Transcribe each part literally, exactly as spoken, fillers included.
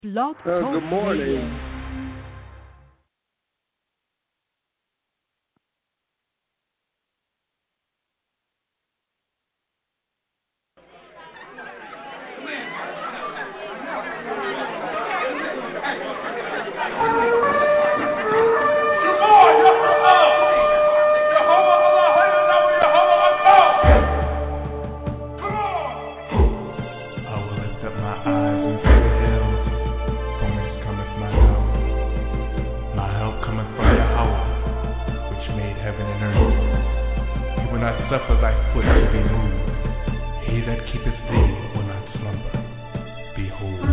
Blog Uh, Talk good morning. Radio. Suffer thy foot to be moved. He that keepeth thee will not slumber. Behold.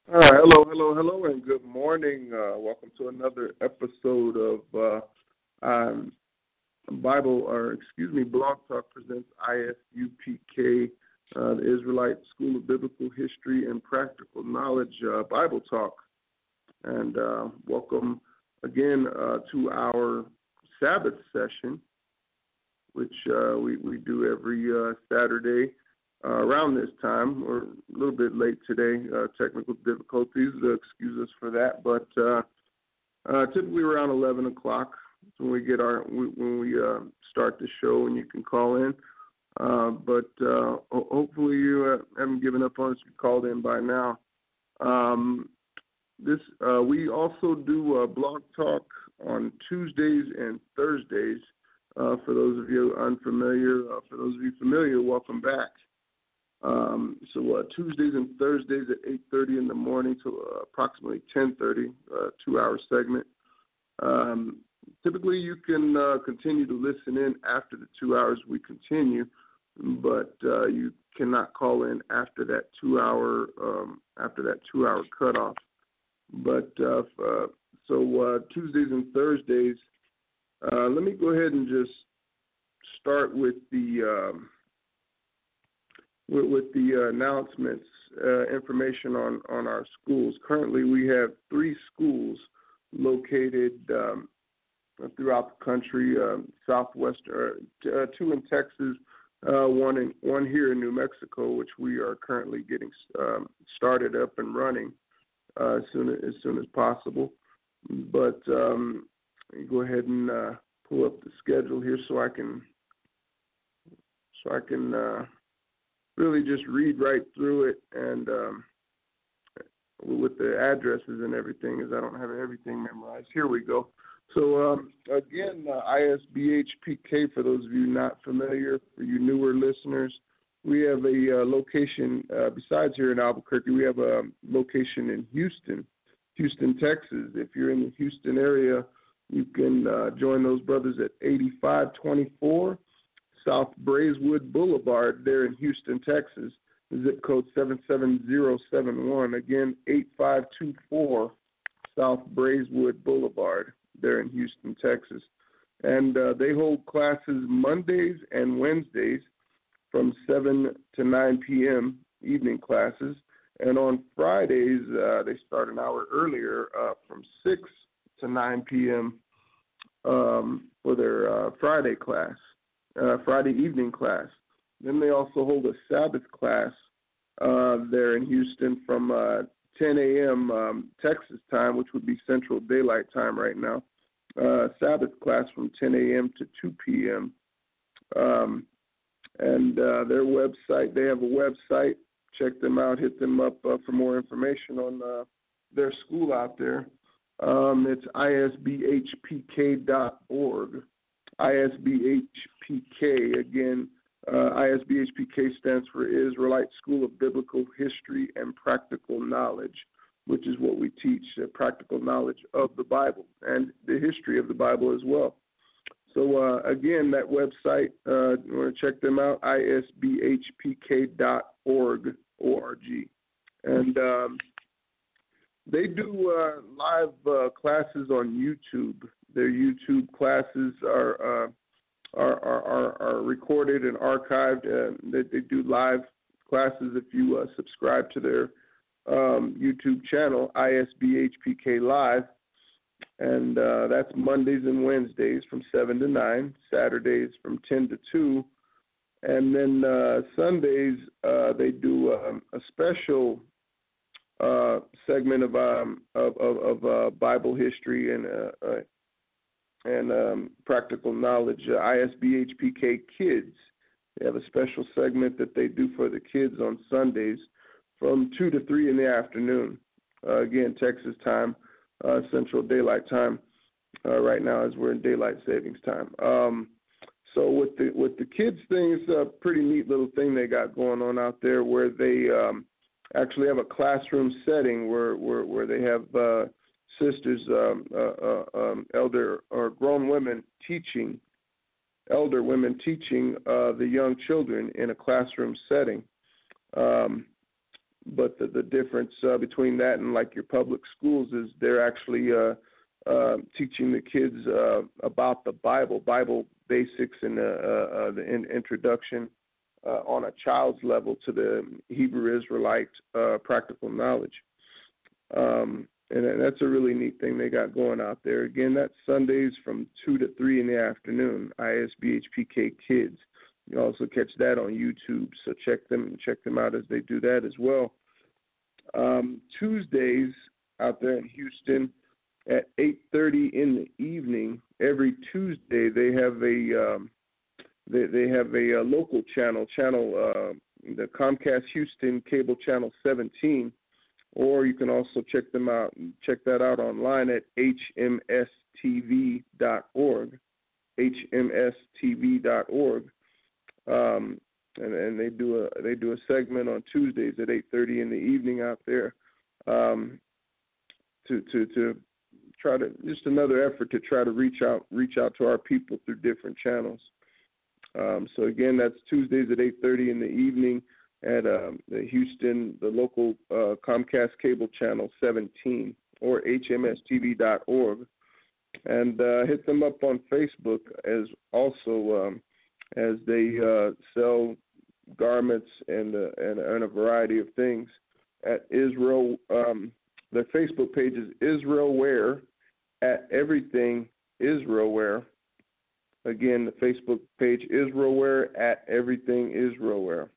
All right, hello, hello, hello, and good morning. Uh, welcome to another episode of uh, um, Bible, or excuse me, Blog Talk presents I S U P K, uh, the Israelite School of Biblical History and Practical Knowledge uh, Bible Talk. And uh, welcome again uh, to our Sabbath session, which uh, we, we do every uh, Saturday. Uh, around this time. We're a little bit late today. Uh, technical difficulties, uh, excuse us for that. But uh, uh, typically around eleven o'clock is when we get our when we uh, start the show, and you can call in. Uh, but uh, ho- hopefully you uh, haven't given up on us. You called in by now. Um, this uh, we also do uh, blog talk on Tuesdays and Thursdays. Uh, for those of you unfamiliar, uh, for those of you familiar, welcome back. Um, so uh, Tuesdays and Thursdays at eight thirty in the morning to uh, approximately ten thirty, uh, two-hour segment. Um, typically, you can uh, continue to listen in after the two hours we continue, but uh, you cannot call in after that two-hour um, after that two-hour cutoff. But uh, uh, so uh, Tuesdays and Thursdays. Uh, let me go ahead and just start with the. Um, With, with the uh, announcements, uh, information on, on our schools. Currently, we have three schools located um, throughout the country, um, southwest, uh, two in Texas, uh, one in one here in New Mexico, which we are currently getting um, started up and running uh, as soon as, as soon as possible. But um, go ahead and uh, pull up the schedule here so I can so I can. Uh, really just read right through it, and um, with the addresses and everything, as I don't have everything memorized. Here we go. So um, again, uh, I S B H P K, for those of you not familiar, for you newer listeners, we have a uh, location, uh, besides here in Albuquerque, we have a location in Houston, Houston, Texas. If you're in the Houston area, you can uh, join those brothers at eighty-five twenty-four South Braeswood Boulevard there in Houston, Texas, zip code seven seven zero seven one. Again, eighty-five twenty-four South Braeswood Boulevard there in Houston, Texas. And uh, they hold classes Mondays and Wednesdays from seven to nine p.m., evening classes. And on Fridays, uh, they start an hour earlier uh, from six to nine p.m. Um, for their uh, Friday class. Uh, Friday evening class. Then they also hold a Sabbath class uh, there in Houston from uh, ten a.m. Um, Texas time, which would be Central Daylight Time right now. Uh, Sabbath class from ten a.m. to two p.m. Um, and uh, their website, they have a website. Check them out. Hit them up uh, for more information on uh, their school out there. Um, it's I S B H P K dot org. I S B H P K, again, uh, I S B H P K stands for Israelite School of Biblical History and Practical Knowledge, which is what we teach, uh, practical knowledge of the Bible and the history of the Bible as well. So, uh, again, that website, uh, you want to check them out, I S B H P K dot org, O R G. And um, they do uh, live uh, classes on YouTube. Their YouTube classes are, uh, are, are, are, are recorded and archived. Uh, they, they do live classes if you uh, subscribe to their um, YouTube channel, I S B H P K Live. And uh, that's Mondays and Wednesdays from seven to nine, Saturdays from ten to two. And then uh, Sundays, uh, they do um, a special uh, segment of um, of, of, of uh, Bible history and uh, uh, and um, practical knowledge. Uh, I S B H P K Kids. They have a special segment that they do for the kids on Sundays from two to three in the afternoon. Uh, again, Texas time, uh, Central Daylight Time. Uh, right now, as we're in daylight savings time. Um, so with the with the kids thing, it's a pretty neat little thing they got going on out there, where they um, actually have a classroom setting where where, where they have uh, sisters, um, uh, uh, um, elder or grown women teaching, elder women teaching uh, the young children in a classroom setting. Um, but the, the difference uh, between that and like your public schools is they're actually uh, uh, teaching the kids uh, about the Bible, Bible basics and uh, uh, the in- introduction uh, on a child's level to the Hebrew Israelite uh, practical knowledge. Um, and that's a really neat thing they got going out there. Again, that's Sundays from two to three in the afternoon, I S B H P K Kids. You also catch that on YouTube, so check them check them out as they do that as well. Um, Tuesdays out there in Houston at eight thirty in the evening, every Tuesday they have a um, they they have a, a local channel, channel uh, the Comcast Houston cable channel seventeen, or you can also check them out check that out online at H M S T V dot org, H M S T V dot org. Um, and, and they do a they do a segment on Tuesdays at eight thirty in the evening out there, um, to to to try to just another effort to try to reach out reach out to our people through different channels. Um, so again, that's Tuesdays at eight thirty in the evening at um, the Houston the local uh, Comcast cable channel seventeen or H M S T V dot org, and uh, hit them up on Facebook as also. Um, as they uh, sell garments and, uh, and and a variety of things at Israel. Um, their Facebook page is Israel Wear at Everything Israel Wear. Again, the Facebook page Israel Wear at Everything Israel Wear.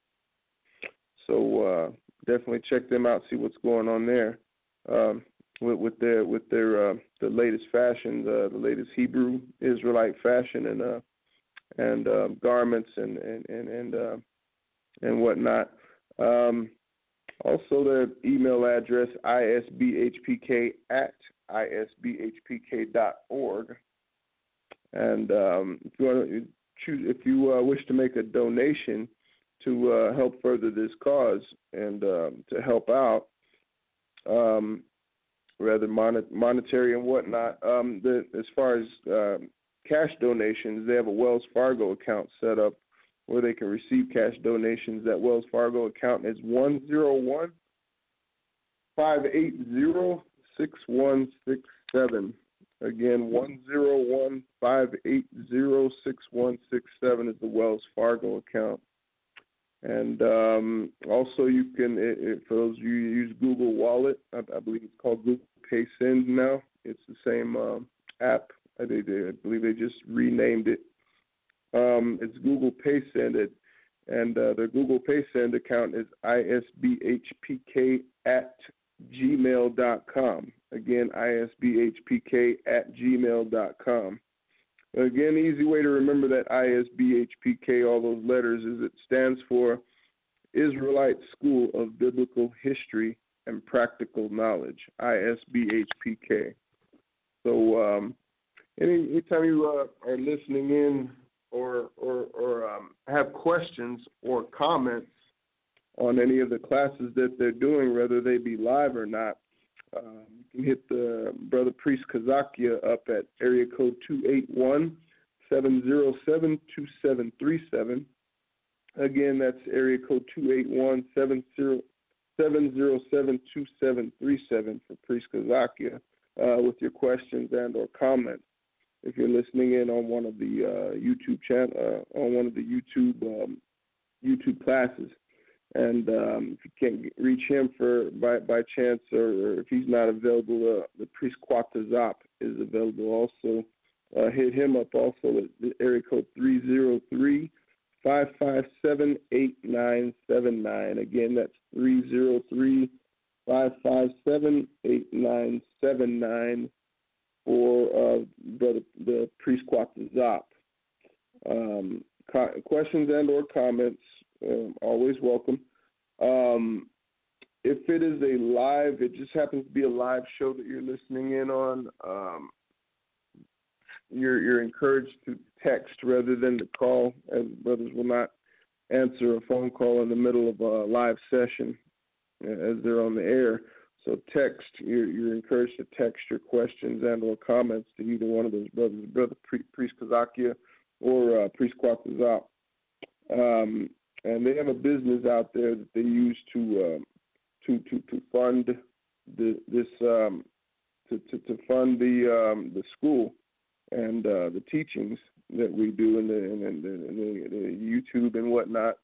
So uh, definitely check them out, see what's going on there um, with, with their with their uh, the latest fashion, the, the latest Hebrew Israelite fashion, and uh, and uh, garments and and and and, uh, and whatnot. Um, also, their email address I S B H P K at I S B H P K dot org. And um, if you want to choose, if you uh, wish to make a donation to uh, help further this cause and um, to help out, um, rather mon- monetary and whatnot, um, the, as far as uh, cash donations, they have a Wells Fargo account set up where they can receive cash donations. That Wells Fargo account is one zero one, five eight zero, six one six seven. Again, one zero one, five eight zero, six one six seven is the Wells Fargo account. And um, also you can, it, it, for those of you who use Google Wallet, I, I believe it's called Google Pay Send now. It's the same um, app. I, they, they, I believe they just renamed it. Um, it's Google Pay Send, it, and uh, their Google Pay Send account is I S B H P K at gmail dot com. Again, I S B H P K at gmail dot com. Again, easy way to remember that I S B H P K, all those letters, is it stands for Israelite School of Biblical History and Practical Knowledge, I S B H P K. So um, any, anytime you uh, are listening in or or, or um, have questions or comments on any of the classes that they're doing, whether they be live or not, um, you can hit the Brother Priest Kazakia up at area code two eight one, seven zero seven, two seven three seven. Again, that's area code two eight one, seven zero seven, two seven three seven for Priest Kazakia uh, with your questions and or comments. If you're listening in on one of the uh, YouTube channel, uh, on one of the YouTube um, YouTube classes, and um, if you can't reach him for by by chance, or, or if he's not available, uh, the Priest Quatazop is available also. Uh, hit him up also at the area code three zero three, five five seven, eight nine seven nine. Again, that's three zero three, five five seven, eight nine seven nine. For uh, the, the Priest Quatazop. Um, co- questions and or comments, um, always welcome. Um, if it is a live, it just happens to be a live show that you're listening in on, um, you're, you're encouraged to text rather than to call, as brothers will not answer a phone call in the middle of a live session as they're on the air. So text, you're, you're encouraged to text your questions and or comments to either one of those brothers, Brother Priest Kazakia or uh, Priest Quatazop. Um, and they have a business out there that they use to uh, to to to fund the, this um, to, to to fund the um, the school and uh, the teachings that we do in the in the, in the, the YouTube and whatnot.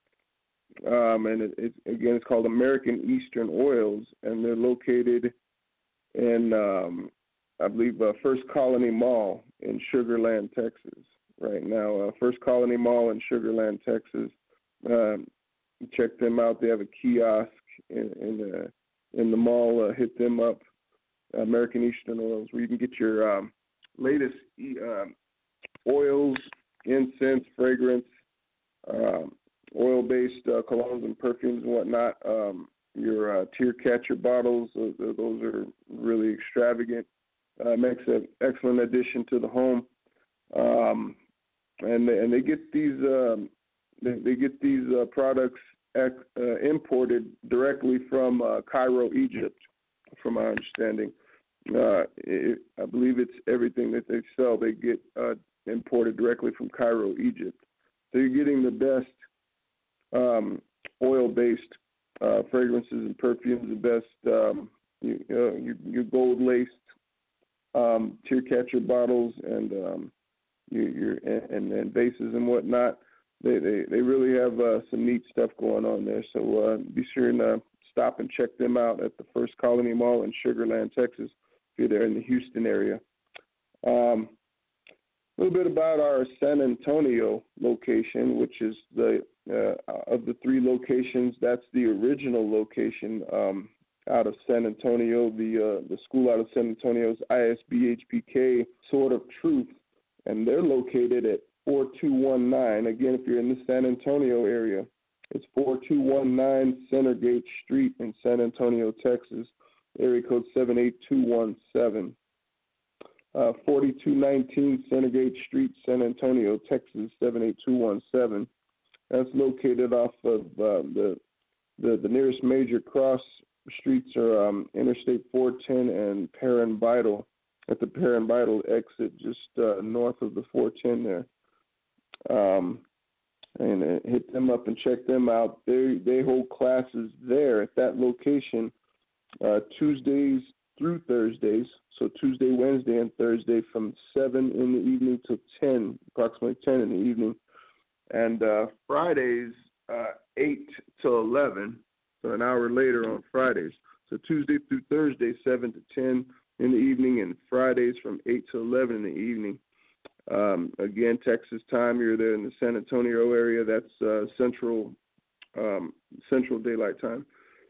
Um, and it, it, again, it's called American Eastern Oils, and they're located in, um, I believe, uh, First Colony Mall in Sugar Land, Texas. Right now, uh, First Colony Mall in Sugar Land, Texas. Um, check them out. They have a kiosk in in, uh, in the mall. Uh, hit them up. American Eastern Oils, where you can get your um, latest um, oils, incense, fragrance, um, oil-based uh, colognes and perfumes and whatnot. Um, your uh, tear catcher bottles, those, those are really extravagant. Uh, makes an excellent addition to the home. Um, and and they get these um, they, they get these uh, products ec- uh, imported directly from uh, Cairo, Egypt, from my understanding. Uh, it, I believe it's everything that they sell. They get uh, imported directly from Cairo, Egypt. So you're getting the best um, oil-based uh, fragrances and perfumes, the best um, you, uh, your, your gold-laced um, tear catcher bottles and um, your, your and, and vases and whatnot. They they, they really have uh, some neat stuff going on there. So uh, be sure and uh, stop and check them out at the First Colony Mall in Sugar Land, Texas, if you're there in the Houston area. Um, a little bit about our San Antonio location, which is the uh, of the three locations, that's the original location um, out of San Antonio. The uh, the school out of San Antonio is I S B H P K Sword of Truth, and they're located at four two one nine. Again, if you're in the San Antonio area, it's four two one nine Centergate Street in San Antonio, Texas, area code seven eight two one seven. Uh, forty-two nineteen Centergate Street, San Antonio, Texas, seven eight two one seven. That's located off of uh, the, the the nearest major cross streets are um, Interstate four ten and Perrin Vital. At the Perrin Vital exit, just uh, north of the four ten there. Um, and uh, hit them up and check them out. They they hold classes there at that location uh, Tuesdays through Thursdays. So Tuesday, Wednesday, and Thursday from seven in the evening to ten, approximately ten in the evening. And uh, Fridays, uh, eight to eleven, so an hour later on Fridays. So Tuesday through Thursday, seven to ten in the evening, and Fridays from eight to eleven in the evening. Um, again, Texas time, you're there in the San Antonio area, that's uh, central um, central daylight time.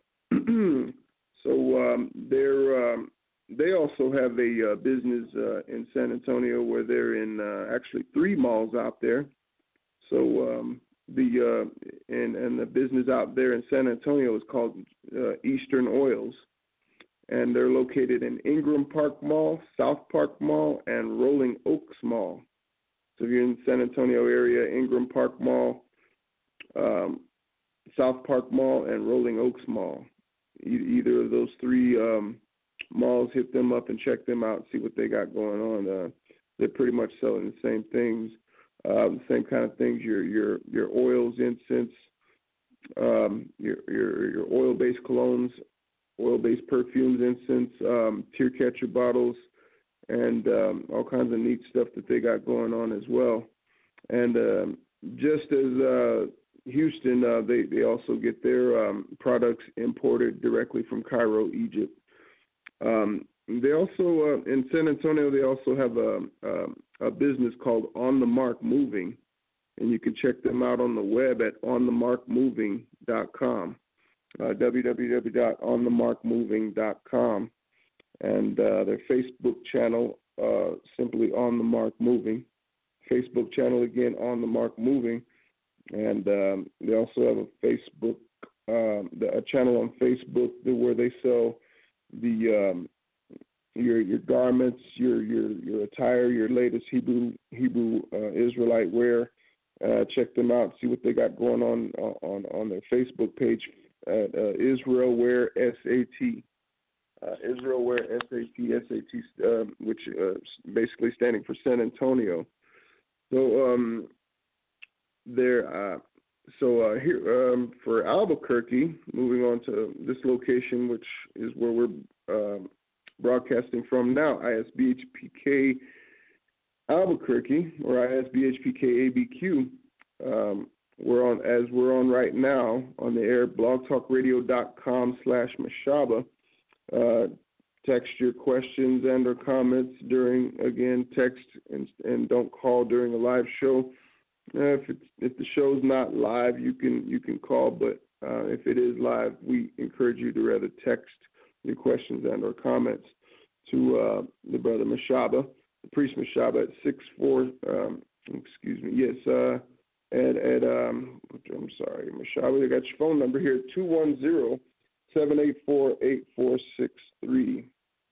so um, they're... Um, They also have a uh, business uh, in San Antonio where they're in uh, actually three malls out there. So um, the uh, and and the business out there in San Antonio is called uh, Eastern Oils, and they're located in Ingram Park Mall, South Park Mall, and Rolling Oaks Mall. So if you're in the San Antonio area, Ingram Park Mall, um, South Park Mall, and Rolling Oaks Mall. E- either of those three Um, malls, hit them up and check them out, see what they got going on. Uh, they're pretty much selling the same things, uh, the same kind of things. Your your your oils, incense, um, your your your oil-based colognes, oil-based perfumes, incense, um, tear catcher bottles, and um, all kinds of neat stuff that they got going on as well. And um, just as uh, Houston, uh, they they also get their um, products imported directly from Cairo, Egypt. Um, they also, uh, in San Antonio, they also have a, a, a business called On the Mark Moving, and you can check them out on the web at on the mark moving dot com, uh, w w w dot on the mark moving dot com, and uh, their Facebook channel, uh, simply On the Mark Moving. Facebook channel, again, On the Mark Moving, and um, they also have a Facebook, um, a channel on Facebook where they sell the um, your your garments, your your your attire, your latest Hebrew Hebrew uh, Israelite wear. Uh, check them out, see what they got going on on on their Facebook page at uh, Israel Wear S A T. Uh, Israel Wear S A T, S A T, uh, which uh, basically standing for San Antonio. So um, their uh, so uh, here um, for Albuquerque, moving on to this location, which is where we're um, broadcasting from now, I S B H P K Albuquerque, or I S B H P K A B Q. Um, we're on as we're on right now on the air, blogtalkradio.com slash Mashaba. Uh, text your questions and or comments during, again, text and, and don't call during a live show. Uh, if it's, if the show's not live, you can you can call, but uh, if it is live, we encourage you to rather text your questions and or comments to uh, the brother Mashaba, the priest Mashaba at six four. Um, excuse me. Yes. Uh, at at um, I'm sorry, Mashaba. I got your phone number here: two one zero seven eight four eight four six three.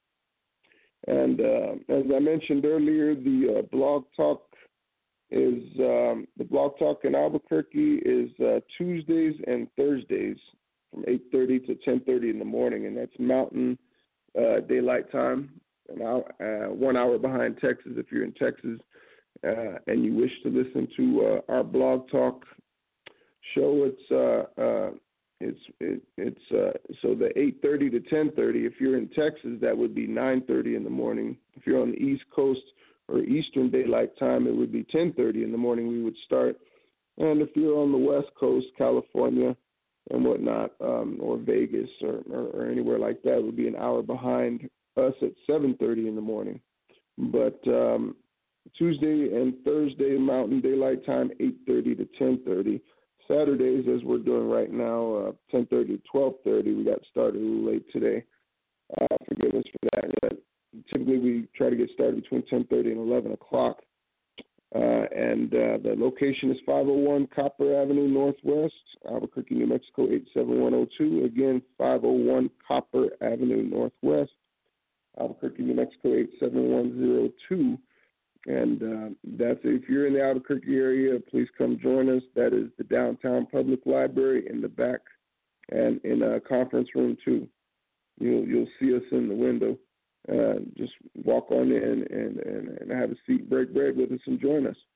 And uh, as I mentioned earlier, the uh, Blog Talk is um, the Blog Talk in Albuquerque is uh, Tuesdays and Thursdays from eight thirty to ten thirty in the morning, and that's Mountain uh, Daylight Time, an hour, uh, one hour behind Texas if you're in Texas uh, and you wish to listen to uh, our Blog Talk show. It's uh, uh, it's it, it's uh, so the eight thirty to ten thirty. If you're in Texas, that would be nine thirty in the morning. If you're on the East Coast or Eastern Daylight Time, it would be ten thirty in the morning we would start. And if you're on the West Coast, California and whatnot, um, or Vegas or, or, or anywhere like that, it would be an hour behind us at seven thirty in the morning. But um, Tuesday and Thursday, Mountain Daylight Time, eight thirty to ten thirty. Saturdays, as we're doing right now, uh, ten thirty to twelve thirty. We got started a little late today. Uh, forgive us for that. But typically, we try to get started between ten thirty and eleven o'clock. Uh, and uh, the location is five oh one Copper Avenue Northwest, Albuquerque, New Mexico, eight seven one oh two. Again, five oh one Copper Avenue Northwest, Albuquerque, New Mexico, eight seven one oh two. And uh, that's it. If you're in the Albuquerque area, please come join us. That is the downtown public library in the back and in a conference room, too. You'll, you'll see us in the window. Uh, just walk on in and, and, and have a seat, break bread with us, and join us.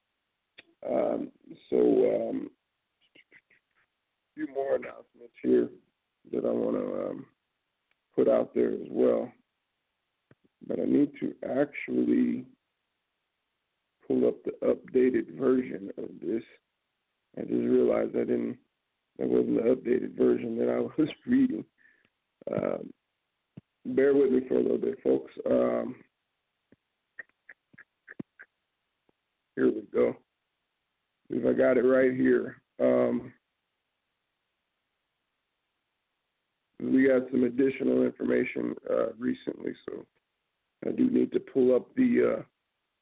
Um, so um, a few more announcements here that I want to um, put out there as well. But I need to actually pull up the updated version of this. I just realized I didn't, that wasn't the updated version that I was reading. Um, bear with me for a little bit, folks. Um, here we go. If I got it right here. Um, we got some additional information uh, recently, so I do need to pull up the uh,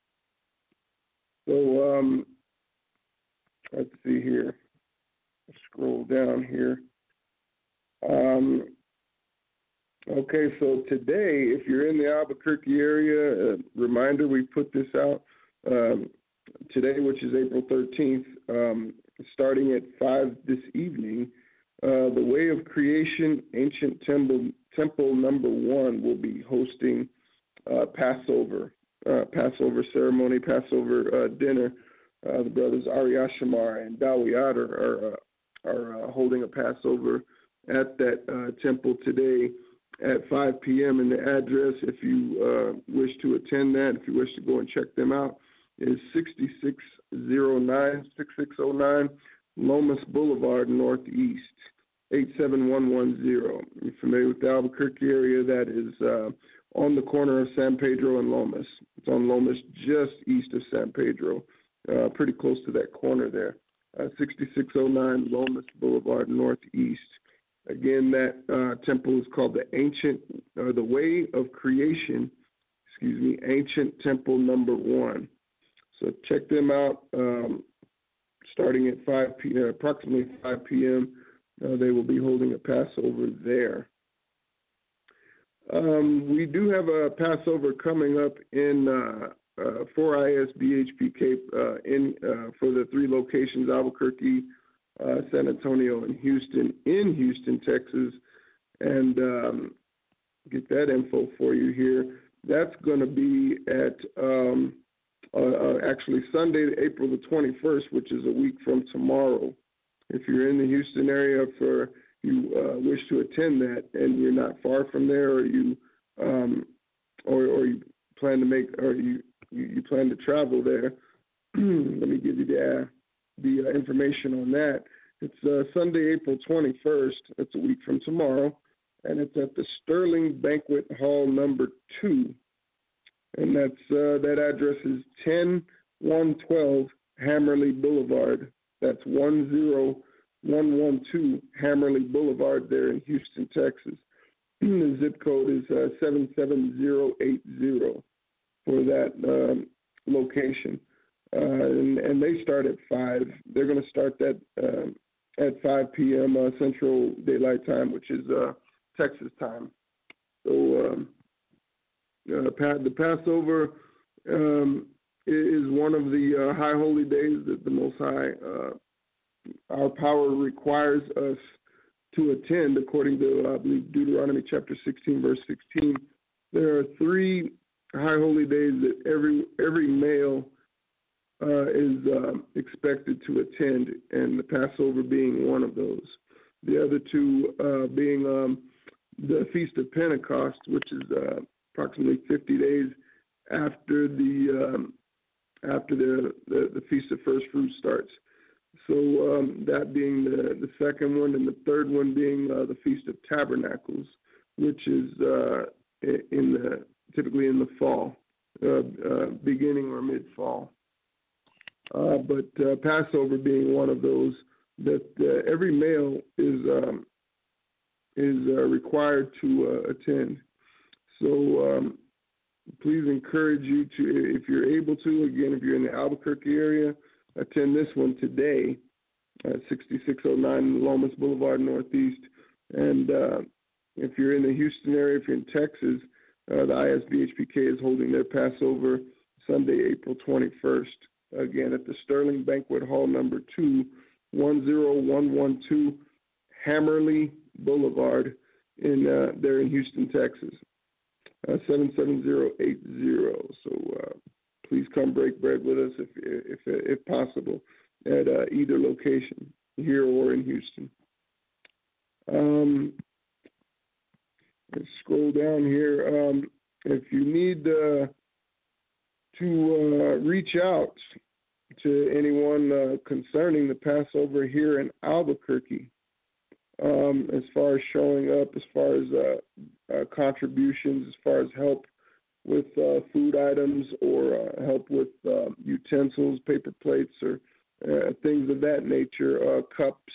So um, let's see here. Scroll down here. Um, okay, so today, if you're in the Albuquerque area, a reminder, we put this out um, today, which is April thirteenth, um, starting at five this evening. Uh, the Way of Creation Ancient Temple, Temple Number One will be hosting uh, Passover. Uh, Passover ceremony, Passover uh, dinner. Uh, the brothers Ari Ashamar and Dawiyat are are, uh, are uh, holding a Passover at that uh, temple today at five p.m. And the address, if you uh, wish to attend that, if you wish to go and check them out, is sixty-six oh nine, sixty-six oh nine Lomas Boulevard Northeast, eight seven one one zero. You're familiar with the Albuquerque area? That is uh, on the corner of San Pedro and Lomas. It's on Lomas, just east of San Pedro, uh, pretty close to that corner there. Uh, sixty-six oh nine Lomas Boulevard Northeast. Again, that uh, temple is called the Ancient, or the Way of Creation, excuse me, Ancient Temple Number One. So check them out. Um, starting at five p.m., approximately five p.m., uh, they will be holding a Passover there. Um, we do have a Passover coming up in uh, uh, for I S B H P K uh, in uh, for the three locations: Albuquerque, uh, San Antonio, and Houston. In Houston, Texas, and um, get that info for you here. That's going to be at um, uh, uh, actually Sunday, April the twenty-first, which is a week from tomorrow. if you're in the Houston area, for you uh, wish to attend that, and you're not far from there, or you um, or, or you plan to make, or you you, you plan to travel there, let me give you the uh, the uh, information on that. It's uh, Sunday, April twenty-first. That's a week from tomorrow, and it's at the Sterling Banquet Hall number two, and that's uh, that address is ten one twelve Hammerly Boulevard. That's one zero one one two Hammerly Boulevard there in Houston, Texas. The zip code is uh, seven seven zero eight zero for that um, location. Uh, and, and they start at five. They're going to start that um, at five p.m. Uh, Central Daylight Time, which is uh, Texas time. So um, uh, the Passover um, is one of the uh, high holy days that the Most High, uh, our power requires us to attend, according to, I believe, Deuteronomy chapter sixteen, verse sixteen. There are three high holy days that every every male uh, is uh, expected to attend, and the Passover being one of those. The other two uh, being um, the Feast of Pentecost, which is uh, approximately fifty days after the um, after the, the the Feast of First Fruits starts. So um, that being the, the second one, and the third one being uh, the Feast of Tabernacles, which is uh, in the typically in the fall, uh, uh, beginning or mid-fall. Uh, but uh, Passover being one of those that uh, every male is um, is uh, required to uh, attend. So um, please encourage you to, if you're able to, again, if you're in the Albuquerque area, attend this one today at sixty-six oh nine Lomas Boulevard Northeast. And uh, if you're in the Houston area, if you're in Texas, uh, the I S B H P K is holding their Passover Sunday, April twenty-first, again at the Sterling Banquet Hall number two, one zero one one two Hammerly Boulevard in uh, there in Houston, Texas, uh, seven seven zero eight zero. So uh, please come break bread with us if if if possible at uh, either location, here or in Houston. Um, let's scroll down here. Um, if you need uh, to uh, reach out to anyone uh, concerning the Passover here in Albuquerque, um, as far as showing up, as far as uh, uh, contributions, as far as help with uh, food items, or uh, help with uh, utensils, paper plates, or uh, things of that nature, uh, cups.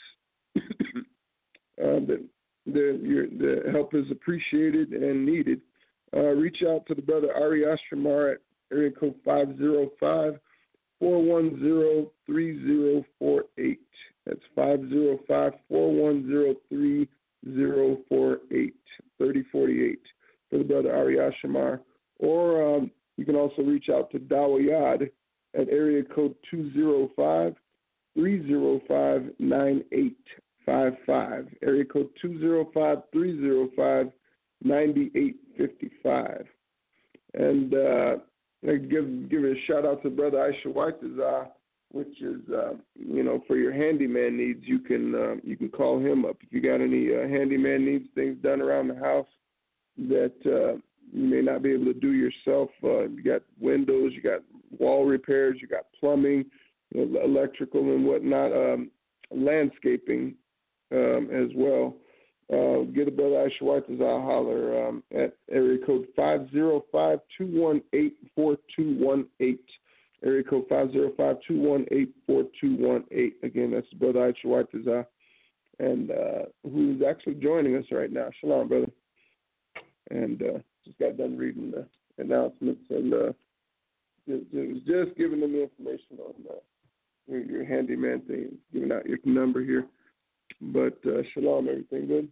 uh, the, the, your, the help is appreciated and needed. Uh, reach out to the brother Ari Ashramar at area code five oh five, four one zero, three zero four eight. That's five oh five, four one zero, three zero four eight, thirty forty-eight for the brother Ari Ashramar. Or um, you can also reach out to Dawayad at area code two oh five, three oh five, nine eight five five. Area code two oh five, three oh five, nine eight five five. And uh, I give give a shout out to Brother Aisha Waitazah, which is uh, you know, for your handyman needs, you can uh, you can call him up if you got any uh, handyman needs, things done around the house that uh, you may not be able to do yourself. Uh, you got windows, you got wall repairs, you got plumbing, you know, electrical and whatnot, um, landscaping um, as well. Uh, get a brother Aisha Waitazah holler um, at area code five oh five, two one eight, four two one eight. Area code five oh five, two one eight, four two one eight. Again, that's brother Aisha Waitazah, and uh, who's actually joining us right now. Shalom, brother. And uh, just got done reading the announcements, and uh, it, it was just giving them the information on uh, your, your handyman thing, giving out your number here. But uh, shalom, everything good?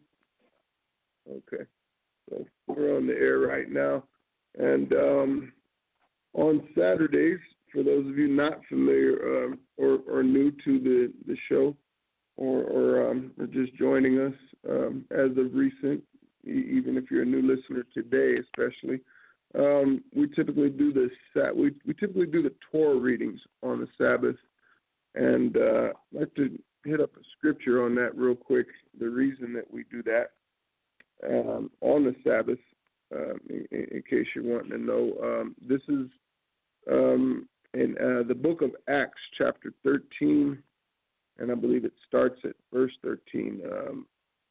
Okay. So we're on the air right now. And um, on Saturdays, for those of you not familiar um, or, or new to the, the show, or, or, um, or just joining us um, as of recent, even if you're a new listener today, especially, um, we typically do the we we typically do the Torah readings on the Sabbath, and uh, I like to hit up a scripture on that real quick. The reason that we do that um, on the Sabbath, um, in, in case you're wanting to know, um, this is um, in uh, the book of Acts, chapter thirteen, and I believe it starts at verse thirteen. Um,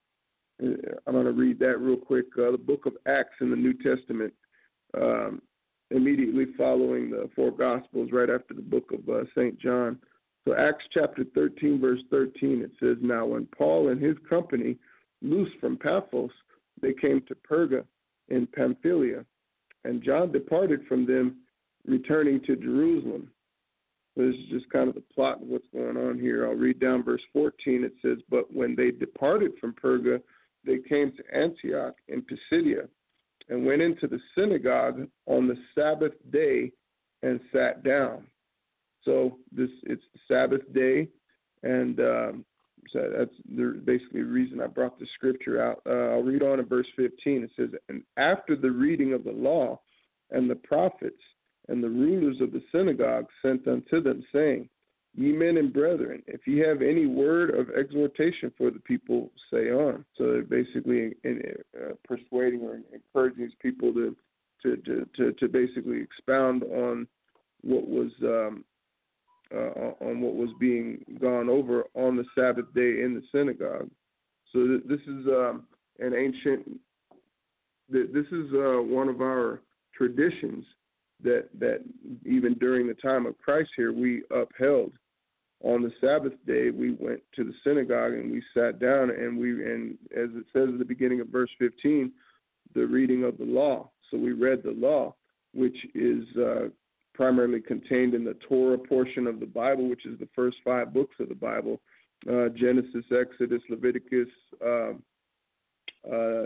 I'm going to read that real quick. Uh, the book of Acts in the New Testament, um, immediately following the four Gospels, right after the book of uh, Saint John. So Acts chapter thirteen, verse thirteen, it says, "Now when Paul and his company loosed from Paphos, they came to Perga in Pamphylia, and John departed from them, returning to Jerusalem." So this is just kind of the plot of what's going on here. I'll read down verse fourteen. It says, "But when they departed from Perga, they came to Antioch in Pisidia, and went into the synagogue on the Sabbath day and sat down." So this it's the Sabbath day, and um, so that's the, basically the reason I brought the scripture out. Uh, I'll read on in verse fifteen. It says, "And after the reading of the law and the prophets, and the rulers of the synagogue sent unto them, saying, Ye men and brethren, if ye have any word of exhortation for the people, say on." So they're basically in, uh, persuading or encouraging these people to, to, to, to, to basically expound on what was um, uh, on what was being gone over on the Sabbath day in the synagogue. So th- this is um, an ancient. Th- this is uh, one of our traditions that that even during the time of Christ here we upheld. On the Sabbath day, we went to the synagogue and we sat down, and we and as it says at the beginning of verse fifteen, the reading of the law. So we read the law, which is uh, primarily contained in the Torah portion of the Bible, which is the first five books of the Bible: uh, Genesis, Exodus, Leviticus, uh, uh,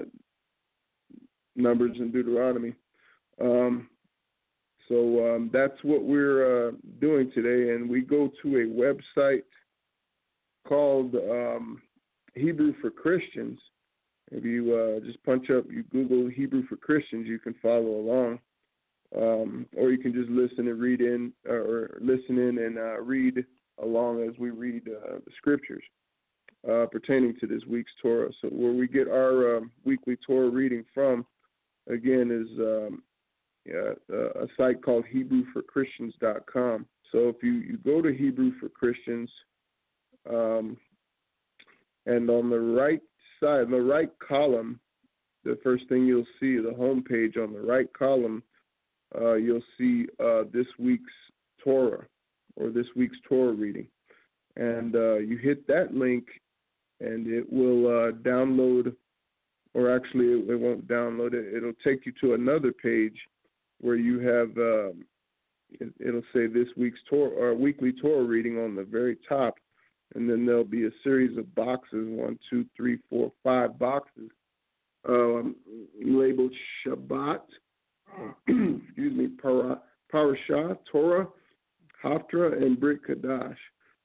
Numbers, and Deuteronomy. Um, So um, that's what we're uh, doing today, and we go to a website called um, Hebrew for Christians. If you uh, just punch up, you Google Hebrew for Christians, you can follow along, um, or you can just listen and read in, or listen in and uh, read along as we read uh, the scriptures uh, pertaining to this week's Torah. So where we get our uh, weekly Torah reading from, again, is um, Yeah, uh, a site called Hebrew for Christians dot com. So if you, you go to Hebrew for Christians, um, and on the right side, the right column, the first thing you'll see, the home page on the right column, uh, you'll see uh, this week's Torah, or this week's Torah reading. And uh, you hit that link, and it will uh, download, or actually it, it won't download it, it'll take you to another page where you have, um, it, it'll say this week's Torah, or weekly Torah reading on the very top, and then there'll be a series of boxes, one, two, three, four, five boxes, um, labeled Shabbat, excuse me, Para, Parashah, Torah, Haftarah, and Brit Kadash.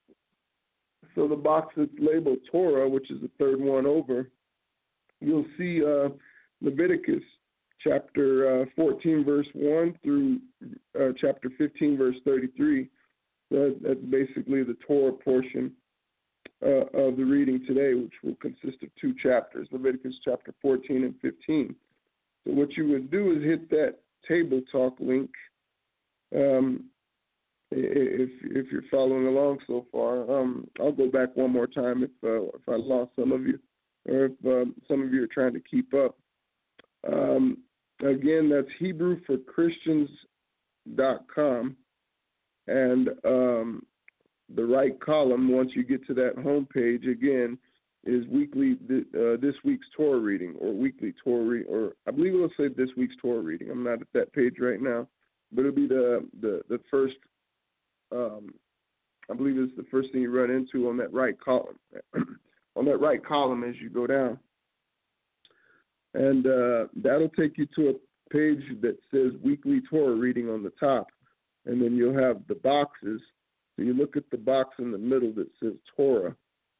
So the box that's labeled Torah, which is the third one over, you'll see uh, Leviticus, chapter uh, fourteen, verse one through uh, chapter fifteen, verse thirty-three. That, that's basically the Torah portion uh, of the reading today, which will consist of two chapters, Leviticus chapter fourteen and fifteen. So what you would do is hit that Table Talk link. Um, if if you're following along so far, um, I'll go back one more time if uh, if I lost some of you, or if um, some of you are trying to keep up. Um, Again, that's Hebrew for Christians dot com, and um, the right column, once you get to that home page, again, is weekly uh, this week's Torah reading, or weekly Torah reading, or I believe it'll say this week's Torah reading. I'm not at that page right now, but it'll be the the, the first, um, I believe it's the first thing you run into on that right column, on that right column as you go down. And uh, that'll take you to a page that says weekly Torah reading on the top. And then you'll have the boxes. So you look at the box in the middle that says Torah.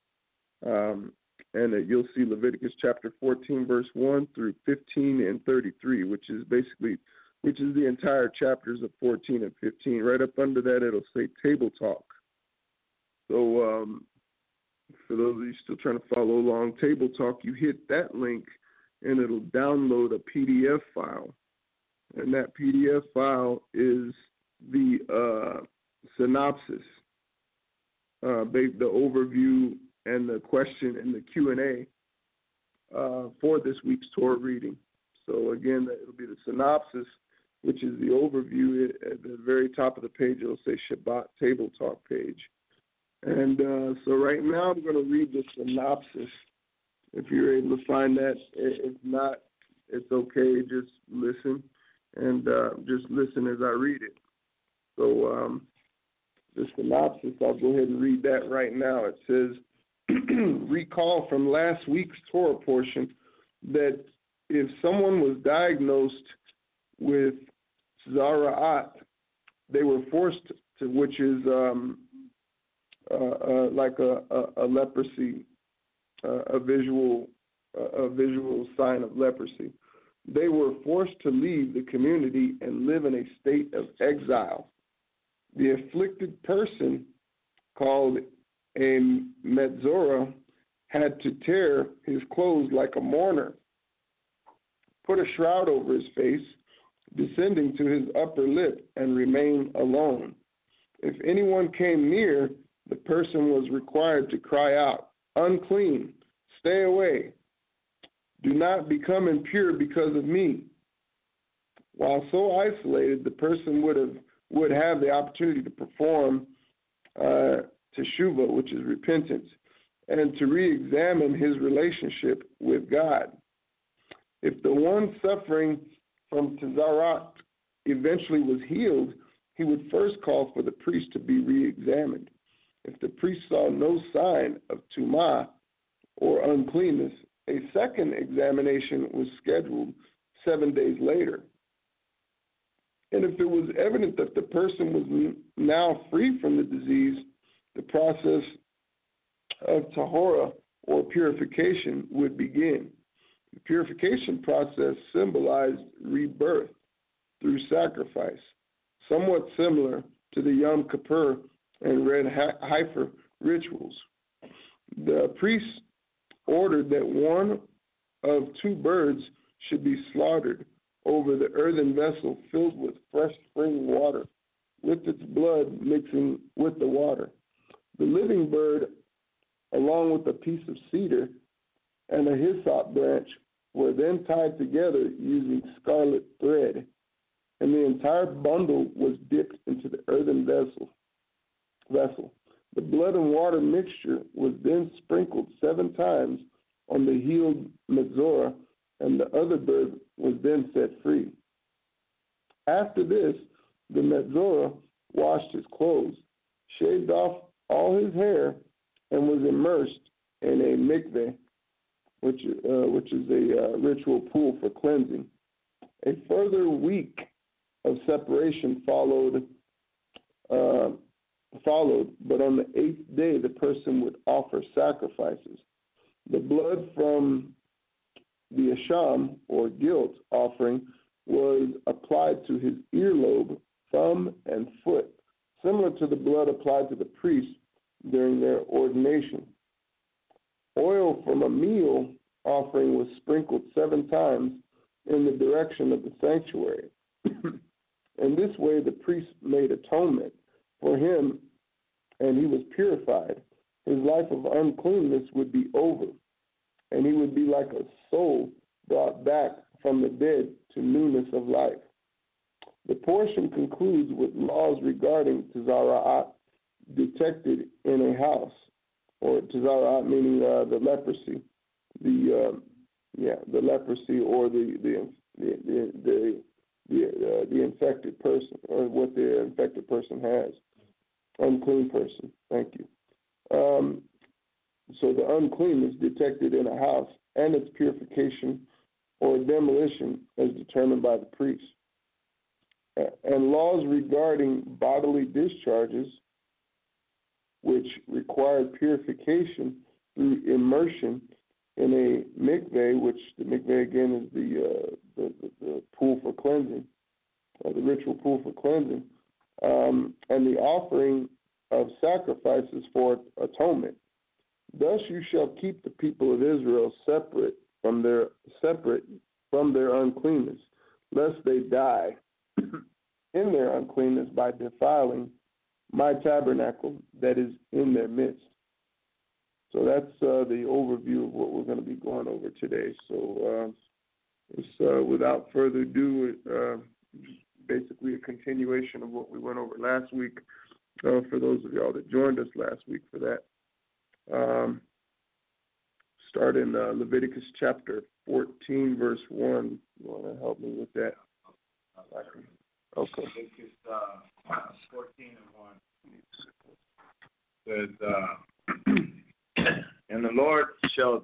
Um, and uh, you'll see Leviticus chapter fourteen, verse one through fifteen and thirty-three, which is basically, which is the entire chapters of fourteen and fifteen. Right up under that, it'll say Table Talk. So um, For those of you still trying to follow along, Table Talk, you hit that link and it'll download a P D F file. And that P D F file is the uh, synopsis, uh, the overview and the question and the Q and A uh, for this week's Torah reading. So again, it'll be the synopsis, which is the overview. At the very top of the page, it'll say Shabbat Table Talk page. And uh, so right now I'm going to read the synopsis. If you're able to find that, if not, it's okay. Just listen and uh, just listen as I read it. So um, the synopsis, I'll go ahead and read that right now. It says, recall from last week's Torah portion that if someone was diagnosed with Zara'at, they were forced to, which is um, uh, uh, like a, a, a leprosy, uh, a visual, uh, a visual sign of leprosy. They were forced to leave the community and live in a state of exile. The afflicted person, called a Metzora, had to tear his clothes like a mourner, put a shroud over his face, descending to his upper lip, and remain alone. If anyone came near, the person was required to cry out, "Unclean, stay away. Do not become impure because of me." While so isolated, the person would have would have the opportunity to perform uh, teshuvah, which is repentance, and to re-examine his relationship with God. If the one suffering from Tazarat eventually was healed, he would first call for the priest to be re-examined. If the priest saw no sign of tumah or uncleanness, a second examination was scheduled seven days later. And if it was evident that the person was now free from the disease, the process of tahora, or purification, would begin. The purification process symbolized rebirth through sacrifice, somewhat similar to the Yom Kippur and Red Heifer rituals. The priests ordered that one of two birds should be slaughtered over the earthen vessel filled with fresh spring water, with its blood mixing with the water. The living bird, along with a piece of cedar and a hyssop branch, were then tied together using scarlet thread, and the entire bundle was dipped into the earthen vessel. vessel. The blood and water mixture was then sprinkled seven times on the healed Metzora, and the other bird was then set free. After this, the Metzora washed his clothes, shaved off all his hair, and was immersed in a mikveh, which, uh, which is a uh, ritual pool for cleansing. A further week of separation followed, uh, followed, but on the eighth day the person would offer sacrifices. The blood from the Asham, or guilt offering, was applied to his earlobe, thumb, and foot, similar to the blood applied to the priests during their ordination. Oil from a meal offering was sprinkled seven times in the direction of the sanctuary. In this way, the priest made atonement for him, and he was purified. His life of uncleanness would be over, and he would be like a soul brought back from the dead to newness of life. The portion concludes with laws regarding Tazara'at detected in a house, or Tazara'at meaning uh, the leprosy, the uh, yeah the leprosy or the the the the the, the, uh, the infected person, or what the infected person has, unclean person. Thank you. Um, so the uncleanness detected in a house and its purification or demolition as determined by the priest. And laws regarding bodily discharges, which required purification through immersion in a mikveh, which the mikveh again is the, uh, the, the, the pool for cleansing, uh, the ritual pool for cleansing, um, and the offering of sacrifices for atonement. Thus you shall keep the people of Israel separate from their separate from their uncleanness, lest they die in their uncleanness by defiling my tabernacle that is in their midst. So that's uh, the overview of what we're going to be going over today. So uh, it's, uh, without further ado, uh, basically a continuation of what we went over last week. Uh, for those of y'all that joined us last week for that. Um, start in uh, Leviticus chapter fourteen, verse one. You want to help me with that? Okay. Leviticus uh, fourteen and one says, uh, and the Lord shall,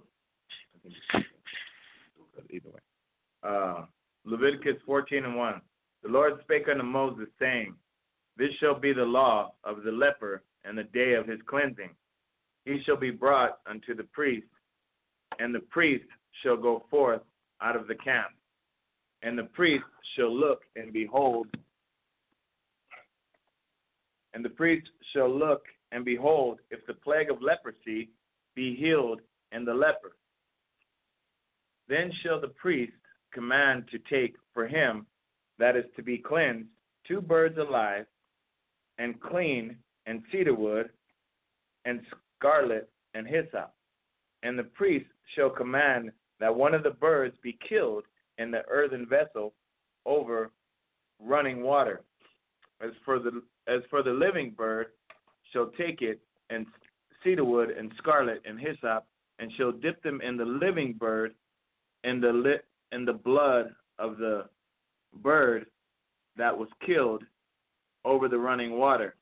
either way. Uh, Leviticus fourteen and one. The Lord spake unto Moses, saying, this shall be the law of the leper in the day of his cleansing. He shall be brought unto the priest, and the priest shall go forth out of the camp. And the priest shall look and behold, and the priest shall look and behold if the plague of leprosy be healed in the leper. Then shall the priest command to take for him that is to be cleansed two birds alive, and clean, and cedar wood, and scarlet, and hyssop. And the priest shall command that one of the birds be killed in the earthen vessel over running water. As for the as for the living bird, shall take it, and cedar wood, and scarlet, and hyssop, and shall dip them in the living bird, in the lit in the blood of the bird that was killed over the running water.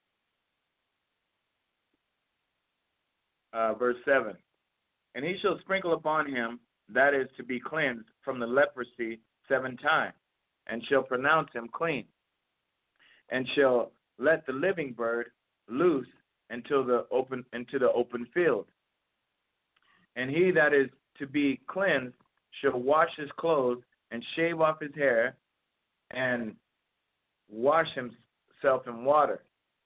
Uh, verse seven. And he shall sprinkle upon him that is to be cleansed from the leprosy seven times, and shall pronounce him clean, and shall let the living bird loose until the open into the open field. And he that is to be cleansed shall wash his clothes, and shave off his hair, and wash himself in water.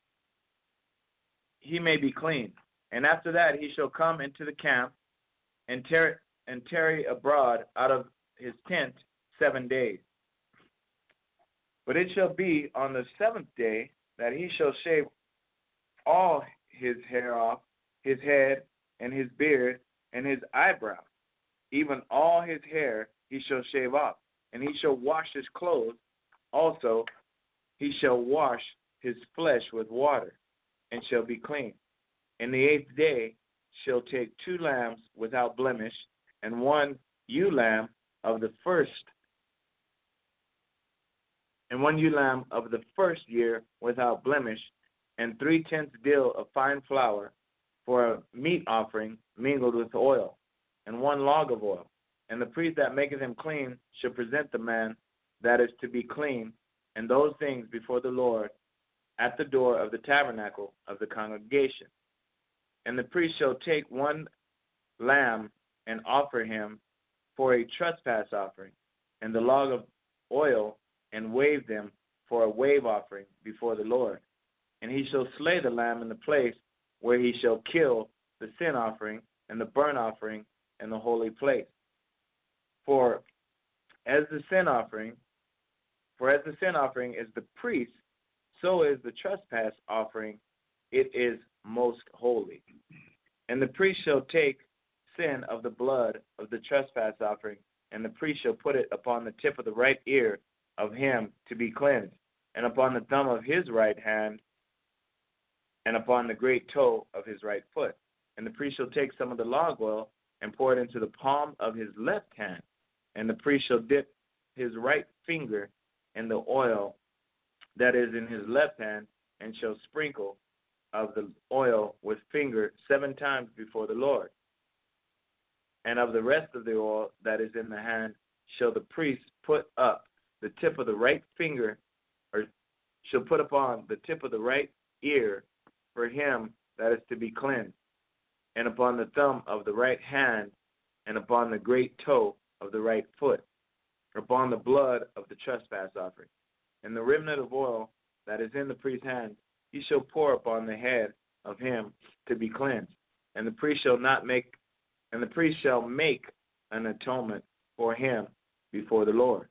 He may be clean. And after that he shall come into the camp, and tarry, and tarry abroad out of his tent seven days. But it shall be on the seventh day that he shall shave all his hair off his head, and his beard, and his eyebrow. Even all his hair he shall shave off, and he shall wash his clothes. Also he shall wash his flesh with water, and shall be clean. And the eighth day shall take two lambs without blemish, and one ewe lamb of the first, and one ewe lamb of the first year without blemish, and three tenths dill of fine flour for a meat offering mingled with oil, and one log of oil. And the priest that maketh him clean shall present the man that is to be clean, and those things before the Lord at the door of the tabernacle of the congregation. And the priest shall take one lamb and offer him for a trespass offering, and the log of oil, and wave them for a wave offering before the Lord. And he shall slay the lamb in the place where he shall kill the sin offering and the burnt offering in the holy place. For as the sin offering, for as the sin offering is the priest, so is the trespass offering, it is most holy. And the priest shall take sin of the blood of the trespass offering, and the priest shall put it upon the tip of the right ear of him to be cleansed, and upon the thumb of his right hand, and upon the great toe of his right foot. And the priest shall take some of the log oil and pour it into the palm of his left hand, and the priest shall dip his right finger in the oil that is in his left hand, and shall sprinkle of the oil with finger seven times before the Lord. And of the rest of the oil that is in the hand shall the priest put up the tip of the right finger, or shall put upon the tip of the right ear for him that is to be cleansed, and upon the thumb of the right hand, and upon the great toe of the right foot, upon the blood of the trespass offering. And the remnant of oil that is in the priest's hand he shall pour upon the head of him to be cleansed, And the priest shall not make, and the priest shall make an atonement for him before the Lord.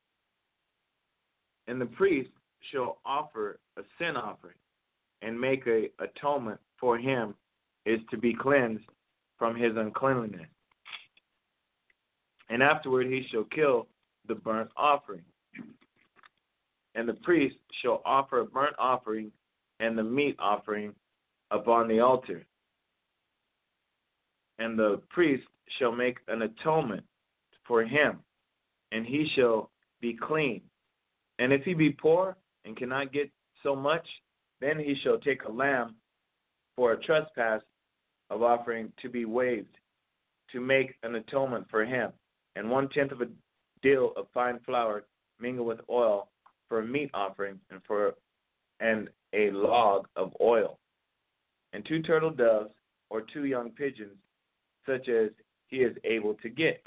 And the priest shall offer a sin offering and make a atonement for him is to be cleansed from his uncleanliness. And afterward he shall kill the burnt offering. And the priest shall offer a burnt offering and the meat offering upon the altar. And the priest shall make an atonement for him, and he shall be clean. And if he be poor and cannot get so much, then he shall take a lamb for a trespass of offering to be waived, to make an atonement for him, and one tenth of a deal of fine flour mingled with oil for a meat offering, and for and a log of oil, and two turtle doves or two young pigeons, such as he is able to get.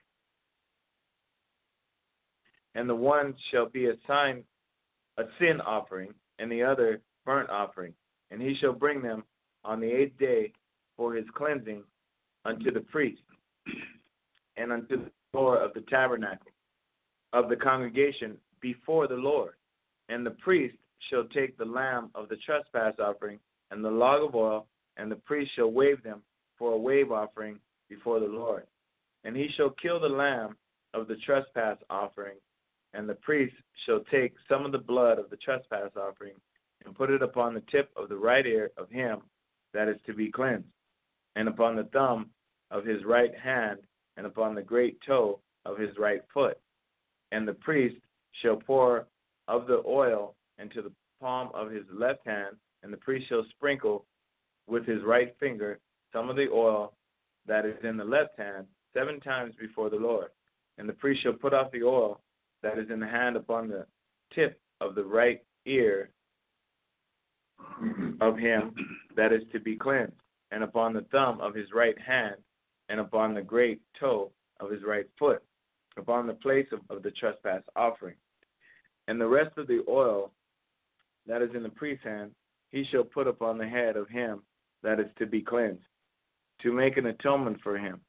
And the one shall be a sign, a sin offering, and the other burnt offering, and he shall bring them on the eighth day for his cleansing unto the priest, and unto the door of the tabernacle of the congregation before the Lord. And the priest shall take the lamb of the trespass offering and the log of oil, and the priest shall wave them for a wave offering before the Lord. And he shall kill the lamb of the trespass offering, and the priest shall take some of the blood of the trespass offering and put it upon the tip of the right ear of him that is to be cleansed, and upon the thumb of his right hand, and upon the great toe of his right foot. And the priest shall pour of the oil into the palm of his left hand, and the priest shall sprinkle with his right finger some of the oil that is in the left hand seven times before the Lord. And the priest shall put off the oil that is in the hand upon the tip of the right ear of him that is to be cleansed, and upon the thumb of his right hand, and upon the great toe of his right foot, upon the place of, of the trespass offering. And the rest of the oil that is in the priest's hand, he shall put upon the head of him that is to be cleansed, to make an atonement for him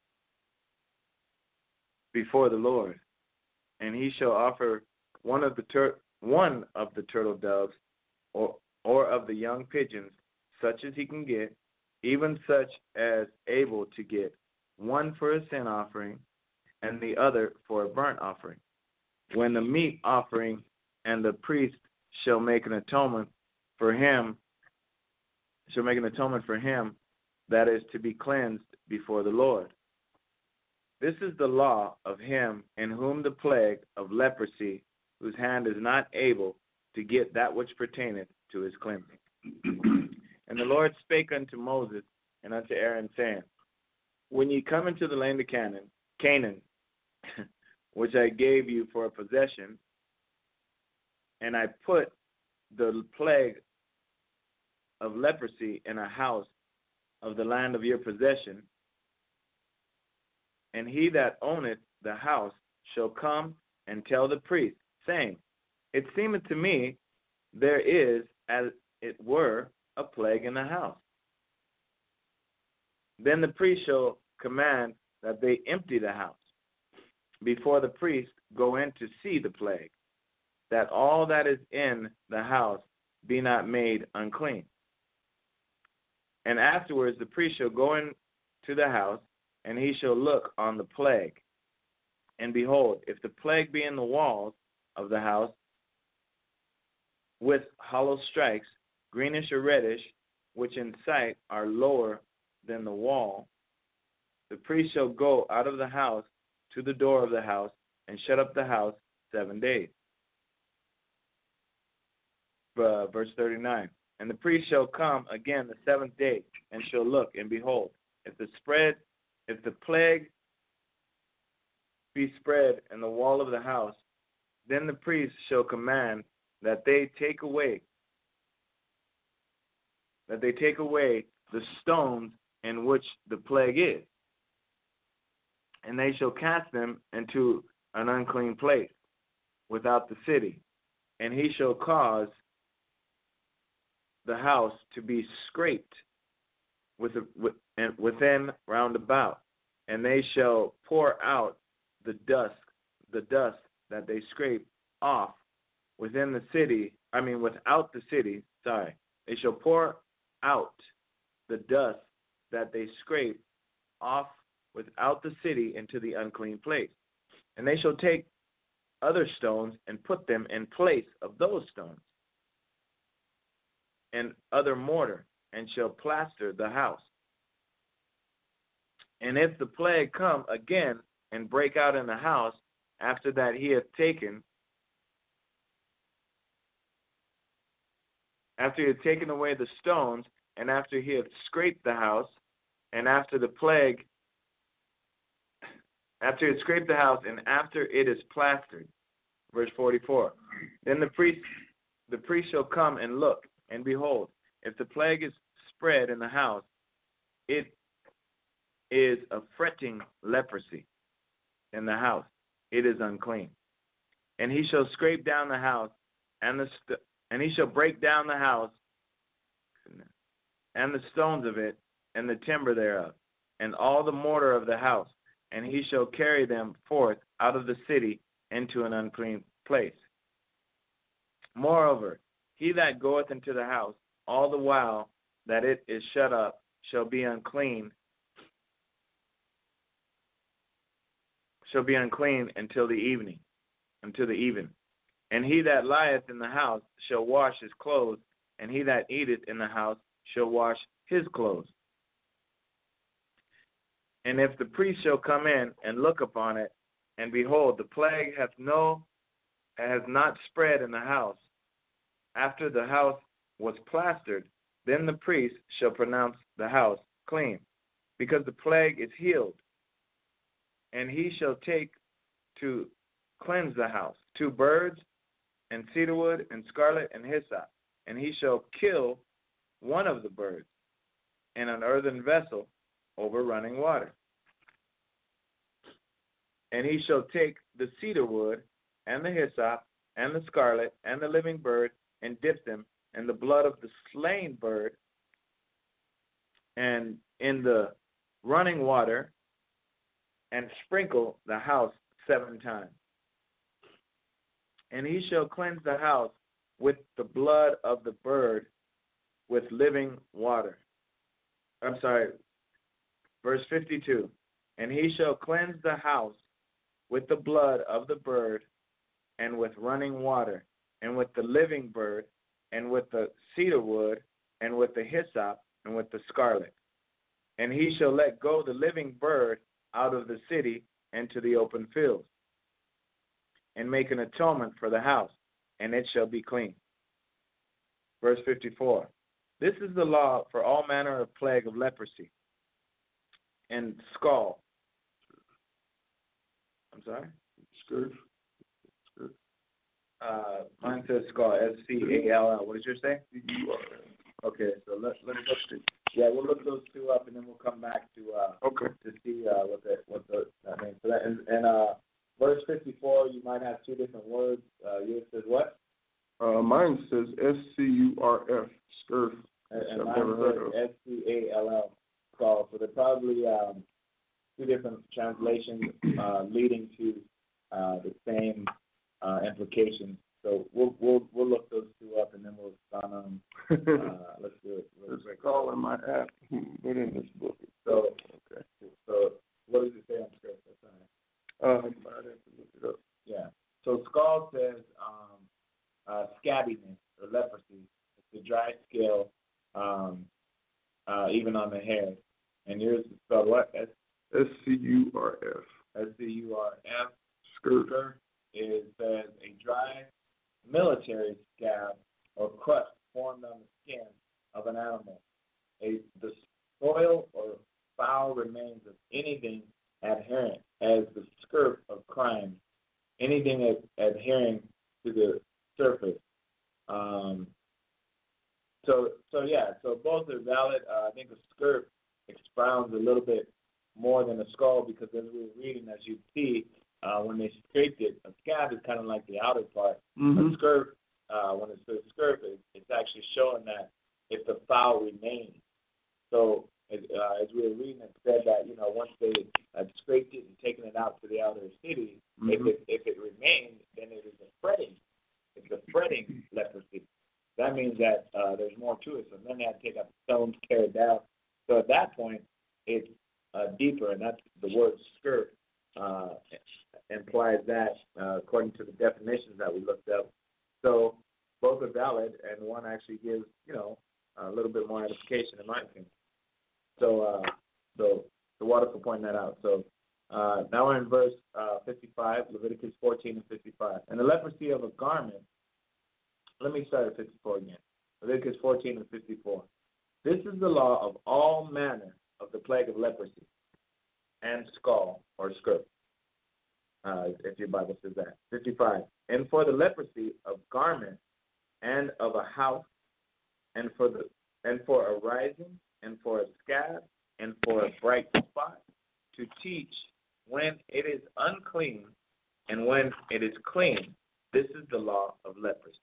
before the Lord. And he shall offer one of the tur- one of the turtle doves, or or of the young pigeons, such as he can get, even such as able to get, one for a sin offering, and the other for a burnt offering. When the meat offering and the priest shall make an atonement for him, shall make an atonement for him that is to be cleansed before the Lord. This is the law of him in whom the plague of leprosy, whose hand is not able to get that which pertaineth to his cleansing. And the Lord spake unto Moses and unto Aaron, saying, When ye come into the land of Canaan, Canaan, which I gave you for a possession, and I put the plague of leprosy in a house of the land of your possession, and he that owneth the house shall come and tell the priest, saying, It seemeth to me there is, as it were, a plague in the house. Then the priest shall command that they empty the house before the priest go in to see the plague, that all that is in the house be not made unclean. And afterwards the priest shall go in to the house, and he shall look on the plague. And behold, if the plague be in the walls of the house, with hollow strikes, greenish or reddish, which in sight are lower than the wall, the priest shall go out of the house to the door of the house, and shut up the house seven days. Uh, verse thirty-nine. And the priest shall come again the seventh day, and shall look, and behold, if the spread, if the plague be spread in the wall of the house, then the priest shall command that they take away, that they take away the stones in which the plague is, and they shall cast them into an unclean place without the city, and he shall cause the house to be scraped with, with and within round about, and they shall pour out the dust, the dust that they scrape off within the city. I mean, without the city. Sorry, they shall pour out the dust that they scrape off without the city into the unclean place, and they shall take other stones and put them in place of those stones, and other mortar, and shall plaster the house. And if the plague come again and break out in the house, after that he hath taken, after he hath taken away the stones, and after he hath scraped the house, and after the plague, after he hath scraped the house, and after it is plastered, verse forty-four, then the priest, the priest shall come and look, and behold, if the plague is spread in the house, it is a fretting leprosy in the house. It is unclean. And he shall scrape down the house, and the st- and he shall break down the house, and the stones of it, and the timber thereof, and all the mortar of the house, and he shall carry them forth out of the city into an unclean place. Moreover, he that goeth into the house, all the while that it is shut up, shall be unclean, shall be unclean until the evening, until the even. And he that lieth in the house shall wash his clothes, and he that eateth in the house shall wash his clothes. And if the priest shall come in and look upon it, and behold, the plague hath no, has not spread in the house, after the house was plastered, then the priest shall pronounce the house clean, because the plague is healed. And he shall take to cleanse the house two birds, and cedarwood, and scarlet, and hyssop, and he shall kill one of the birds in an earthen vessel over running water. And he shall take the cedarwood, and the hyssop, and the scarlet, and the living bird, and dip them in the blood of the slain bird, and in the running water, and sprinkle the house seven times. And he shall cleanse the house with the blood of the bird with living water. I'm sorry, verse fifty-two. And he shall cleanse the house with the blood of the bird, and with running water, and with the living bird, and with the cedar wood, and with the hyssop, and with the scarlet. And he shall let go the living bird out of the city into the open fields, and make an atonement for the house, and it shall be clean. Verse fifty-four. This is the law for all manner of plague of leprosy and scald. I'm sorry? Scurf. Scurf. Uh, mine says scald, S C A L L. What did yours say? Okay, so let, let's look through. Yeah, we'll look those two up, and then we'll come back to uh, okay. to see uh, what the what the that means. So that, and, and uh, verse fifty-four, you might have two different words. Uh, yours says what? Uh, mine says S C U R F, scurf. And, and I've mine never heard says of. S C A L L, scald. So they're probably um, two different translations uh, leading to uh, the same uh, implications. So we'll we'll we'll look those two up, and then we'll respond on. Uh, let's do it. Real quick. It's all in my app, but in this book. So okay. So what does it say on script? That's all right. Um, I'd have to look it up. Yeah. So scald says um, uh, scabbiness or leprosy. It's a dry scale, um, uh, even on the hair. And yours is spelled what? S S C U R F. S C U R F. Scurf. Scurf is says a dry military scab or crust formed on the skin of an animal. A the soil or foul remains of anything adherent as the scurf of crime, anything ad- adhering to the surface. Um, so, so yeah, so both are valid. Uh, I think a scurf expounds a little bit more than a scald because as we were reading, as you see, uh, when they scraped it, a scab is kind of like the outer part. Mm-hmm. A scurf, uh, when it says scurf, it, it's actually showing that if the foul remains. So as, uh, as we were reading, it said that, you know, once they had scraped it and taken it out to the outer city, mm-hmm. if it if it remained, then it is a fretting. It's a fretting leprosy. That means that uh, there's more to it. So then they had to take up stones, carry it down. So at that point, it's uh, deeper, and that's the word skirt uh, implies that uh, according to the definitions that we looked up. So both are valid, and one actually gives, you know, a little bit more edification in my opinion. So, uh, so the water for pointing that out. So uh, now we're in verse uh, fifty-five, Leviticus fourteen and fifty-five. And the leprosy of a garment. Let me start at fifty-four again. Leviticus fourteen and fifty-four. This is the law of all manner of the plague of leprosy and skull or skirt, uh, if your Bible says that. fifty-five. And for the leprosy of garment and of a house, and for the and for a rising, and for a scab, and for a bright spot, to teach when it is unclean and when it is clean. This is the law of leprosy.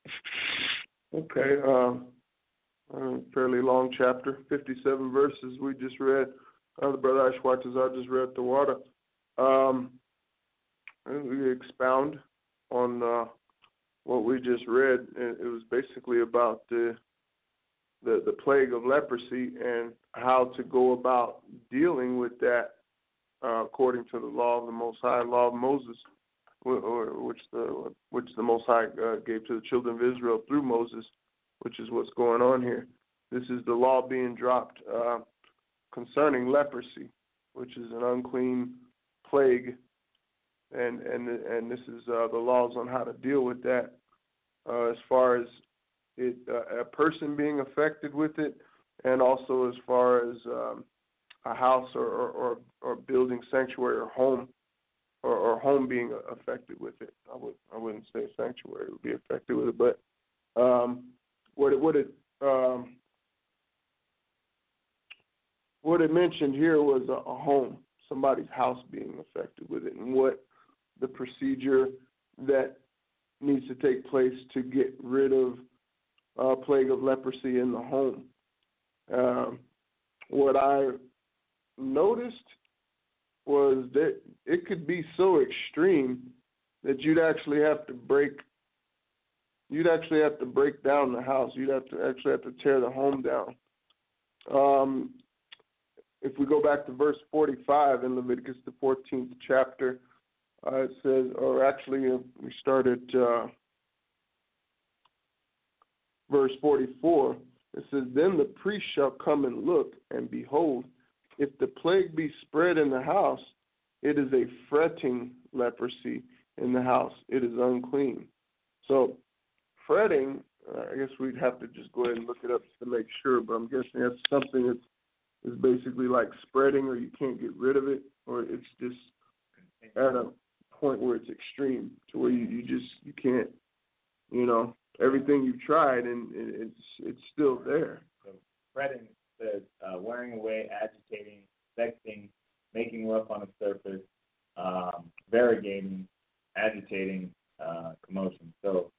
Okay, um, uh, fairly long chapter, fifty-seven verses we just read. Uh, the brother Ashwatazar just read the water. Um, we expound on uh, what we just read. It was basically about the, the the plague of leprosy and how to go about dealing with that uh, according to the law of the Most High, law of Moses, or which the which the Most High uh, gave to the children of Israel through Moses, which is what's going on here. This is the law being dropped uh, concerning leprosy, which is an unclean plague, and and and this is uh, the laws on how to deal with that, uh, as far as it uh, a person being affected with it, and also as far as um, a house or or, or, or building sanctuary or home. Or, or home being affected with it. I would I wouldn't say sanctuary would be affected with it, but um, what it what it um, what it mentioned here was a, a home, somebody's house being affected with it, and what the procedure that needs to take place to get rid of uh, plague of leprosy in the home. Um, what I noticed was that it could be so extreme that you'd actually have to break you'd actually have to break down the house. You'd have to actually have to tear the home down. Um, if we go back to verse forty-five in Leviticus, the fourteenth chapter, uh, it says, or actually uh, we start at uh, verse forty-four. It says, then the priest shall come and look, and behold, if the plague be spread in the house, it is a fretting leprosy in the house. It is unclean. So fretting, uh, I guess we'd have to just go ahead and look it up to make sure, but I'm guessing that's something that is basically like spreading, or you can't get rid of it, or it's just at a point where it's extreme to where you, you just you can't, you know, everything you've tried and it's it's still there. So fretting says uh, wearing away, agitating, vexing, making rough on a surface, um, variegating, agitating, uh, commotion. So,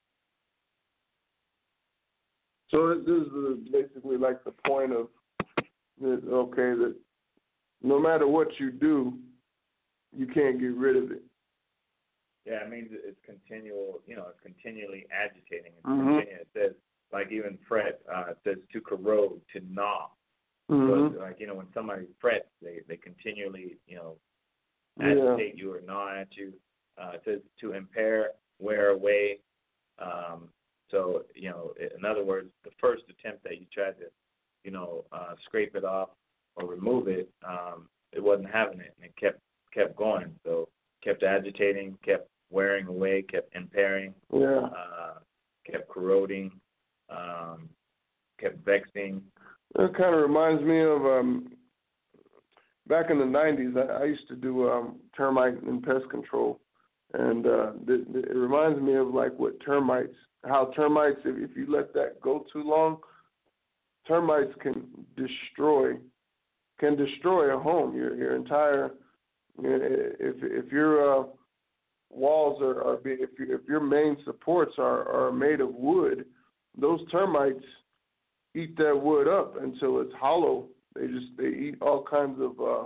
so this is basically like the point of that. Okay, that no matter what you do, you can't get rid of it. Yeah, it means it's continual. You know, it's continually agitating. It's mm-hmm. continual. It says. Like even fret, uh, it says to corrode, to gnaw. Mm-hmm. So like, you know, when somebody frets, they, they continually, you know, agitate yeah. you or gnaw at you. Uh, it says to impair, wear away. Um, so, you know, in other words, the first attempt that you tried to, you know, uh, scrape it off or remove it, um, it wasn't having it, and it kept kept going. So kept agitating, kept wearing away, kept impairing, yeah. uh, kept corroding. Um, kept vexing. It kind of reminds me of um, back in the nineties. I, I used to do um, termite and pest control, and uh, th- th- it reminds me of like what termites, how termites, if, if you let that go too long, termites can destroy, can destroy a home. Your your entire, if if your uh, walls are, are being, if you, if your main supports are, are made of wood, those termites eat that wood up until it's hollow, They just they eat all kinds of uh,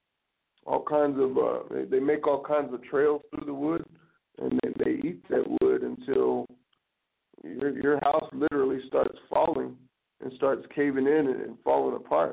all kinds of uh, they, they make all kinds of trails through the wood, and then they eat that wood until your your house literally starts falling and starts caving in and, and falling apart.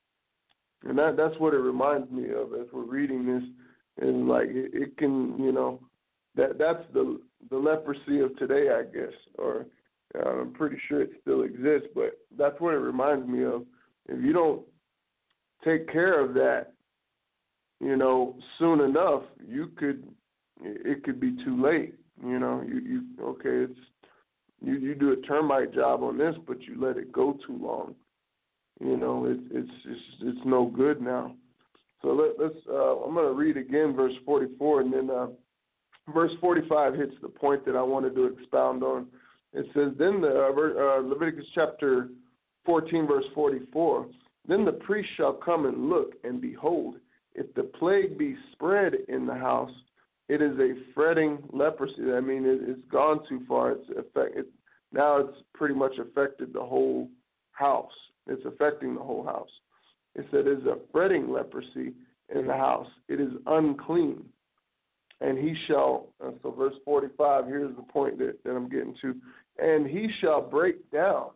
And that that's what it reminds me of as we're reading this. And like it, it can, you know, that that's the the leprosy of today, I guess, or uh, I'm pretty sure it still exists, but that's what it reminds me of. If you don't take care of that, you know, soon enough, you could, it could be too late. You know, you, you okay, it's you, you do a termite job on this, but you let it go too long. You know, it, it's it's it's no good now. So let, let's. Uh, I'm going to read again verse forty-four, and then uh, verse forty-five hits the point that I wanted to expound on. It says, then the uh, Leviticus chapter fourteen, verse forty-four. Then the priest shall come and look, and behold, if the plague be spread in the house, it is a fretting leprosy. I mean, it, it's gone too far. It's affect, it, now it's pretty much affected the whole house. It's affecting the whole house. It said it is a fretting leprosy in the house. It is unclean. And he shall, uh, so verse forty-five, here's the point that, that I'm getting to. And he shall break down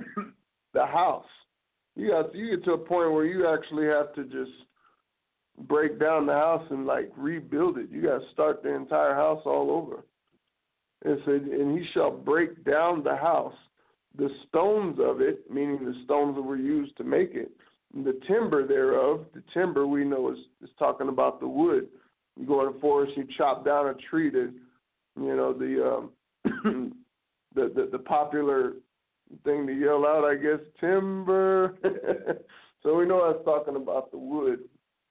the house. You got you get to a point where you actually have to just break down the house and like rebuild it. You got to start the entire house all over. It said, and he shall break down the house, the stones of it, meaning the stones that were used to make it, the timber thereof. The timber we know is, is talking about the wood. You go in the forest, you chop down a tree to, you know, the um, the, the the popular thing to yell out, I guess, timber. So we know that's talking about the wood,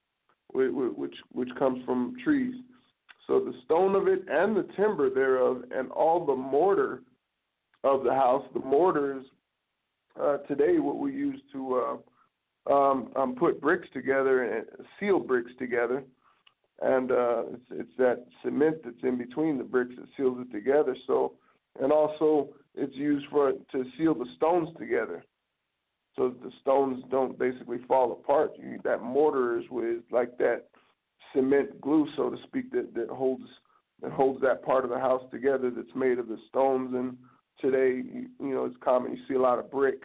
which which comes from trees. So the stone of it and the timber thereof and all the mortar of the house. The mortar is uh, today what we use to uh, um, um, put bricks together and seal bricks together. And uh, it's, it's that cement that's in between the bricks that seals it together. So, and also it's used for to seal the stones together, so that the stones don't basically fall apart. You, that mortar is with like that cement glue, so to speak, that, that holds that holds that part of the house together. That's made of the stones. And today, you, you know, it's common. You see a lot of brick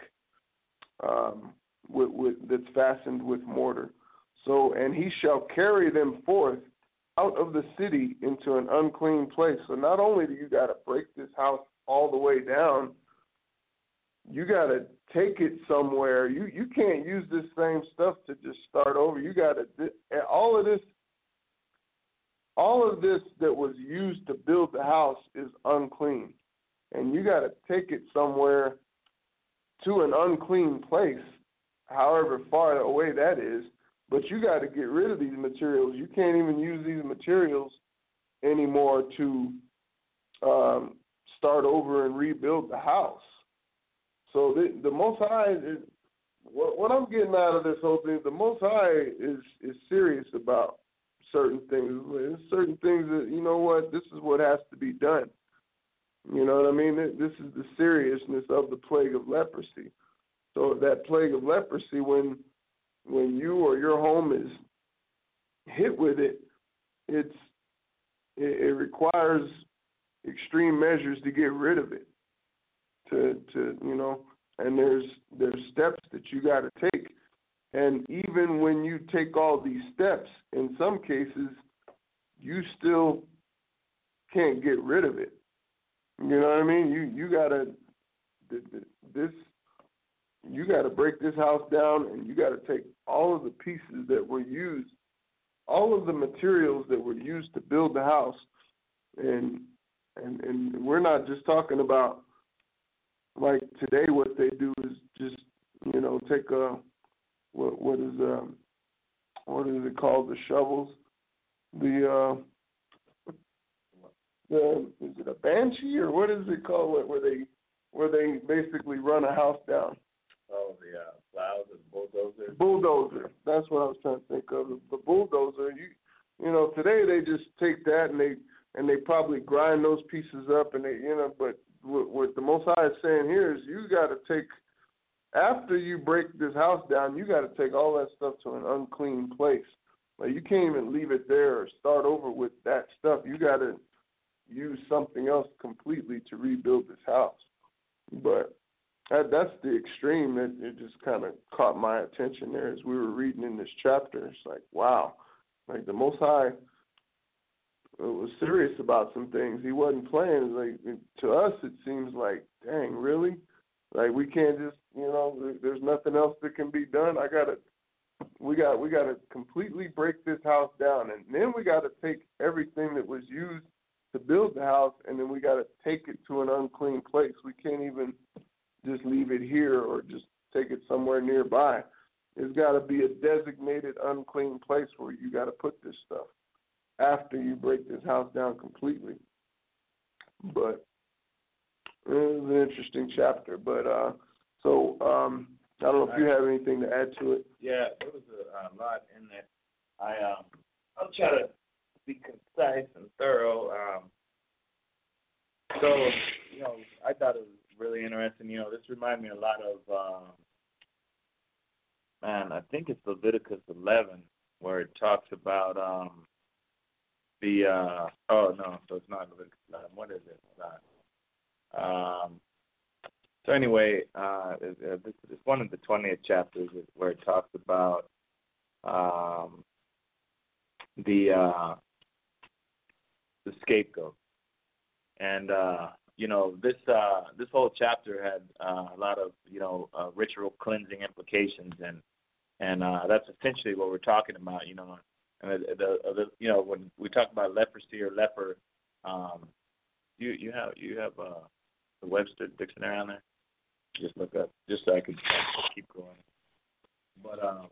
um, with, with that's fastened with mortar. So, and he shall carry them forth out of the city into an unclean place. So not only do you got to break this house all the way down, you got to take it somewhere. You you can't use this same stuff to just start over. You got to, all of this, all of this that was used to build the house is unclean. And you got to take it somewhere to an unclean place, however far away that is. But you got to get rid of these materials. You can't even use these materials anymore to um, start over and rebuild the house. So the, the Most High, is, what, what I'm getting out of this whole thing, the Most High is, is serious about certain things. There's certain things that, you know what, this is what has to be done. You know what I mean? This is the seriousness of the plague of leprosy. So that plague of leprosy, when when you or your home is hit with it, it's it, it requires extreme measures to get rid of it. To to you know, and there's there's steps that you got to take, and even when you take all these steps, in some cases, you still can't get rid of it. You know what I mean? You you gotta this. You got to break this house down, and you got to take all of the pieces that were used, all of the materials that were used to build the house, and and and we're not just talking about like today. What they do is just you know take a what what is um what is it called, the shovels, the uh the is it a banshee or what is it called where they where they basically run a house down. Oh, the uh, plows and bulldozer. Bulldozer. That's what I was trying to think of. The bulldozer. You, you know, today they just take that and they and they probably grind those pieces up and they, you know. But what, what the Most High is saying here is you got to take after you break this house down, you got to take all that stuff to an unclean place. Like, you can't even leave it there or start over with that stuff. You got to use something else completely to rebuild this house. But that, that's the extreme. It, it just kind of caught my attention there as we were reading in this chapter. It's like, wow, like the Most High was serious about some things. He wasn't playing. Like, to us, it seems like, dang, really? Like, we can't just, you know, there's nothing else that can be done. I gotta, we got, we got to completely break this house down, and then we got to take everything that was used to build the house, and then we got to take it to an unclean place. We can't even just leave it here or just take it somewhere nearby. It's got to be a designated unclean place where you got to put this stuff after you break this house down completely. But it was an interesting chapter. But uh, so um, I don't know if you have anything to add to it. Yeah, there was a, a lot in there. I um, I'll try to be concise and thorough. Um, so you know, I thought it was really interesting. You know, this reminded me a lot of um, man. I think it's Leviticus eleven, where it talks about um, the uh, oh no, so it's not Leviticus eleven. What is it? It's not. Um, so anyway, uh, this is one of the twentieth chapters where it talks about um, the uh, the scapegoat, and uh, you know this uh, this whole chapter had uh, a lot of you know uh, ritual cleansing implications, and and uh, that's essentially what we're talking about. You know, and the, the, the you know when we talk about leprosy or leper, um, you you have you have uh, the Webster dictionary on there. Just look up, just so I could keep going. But um,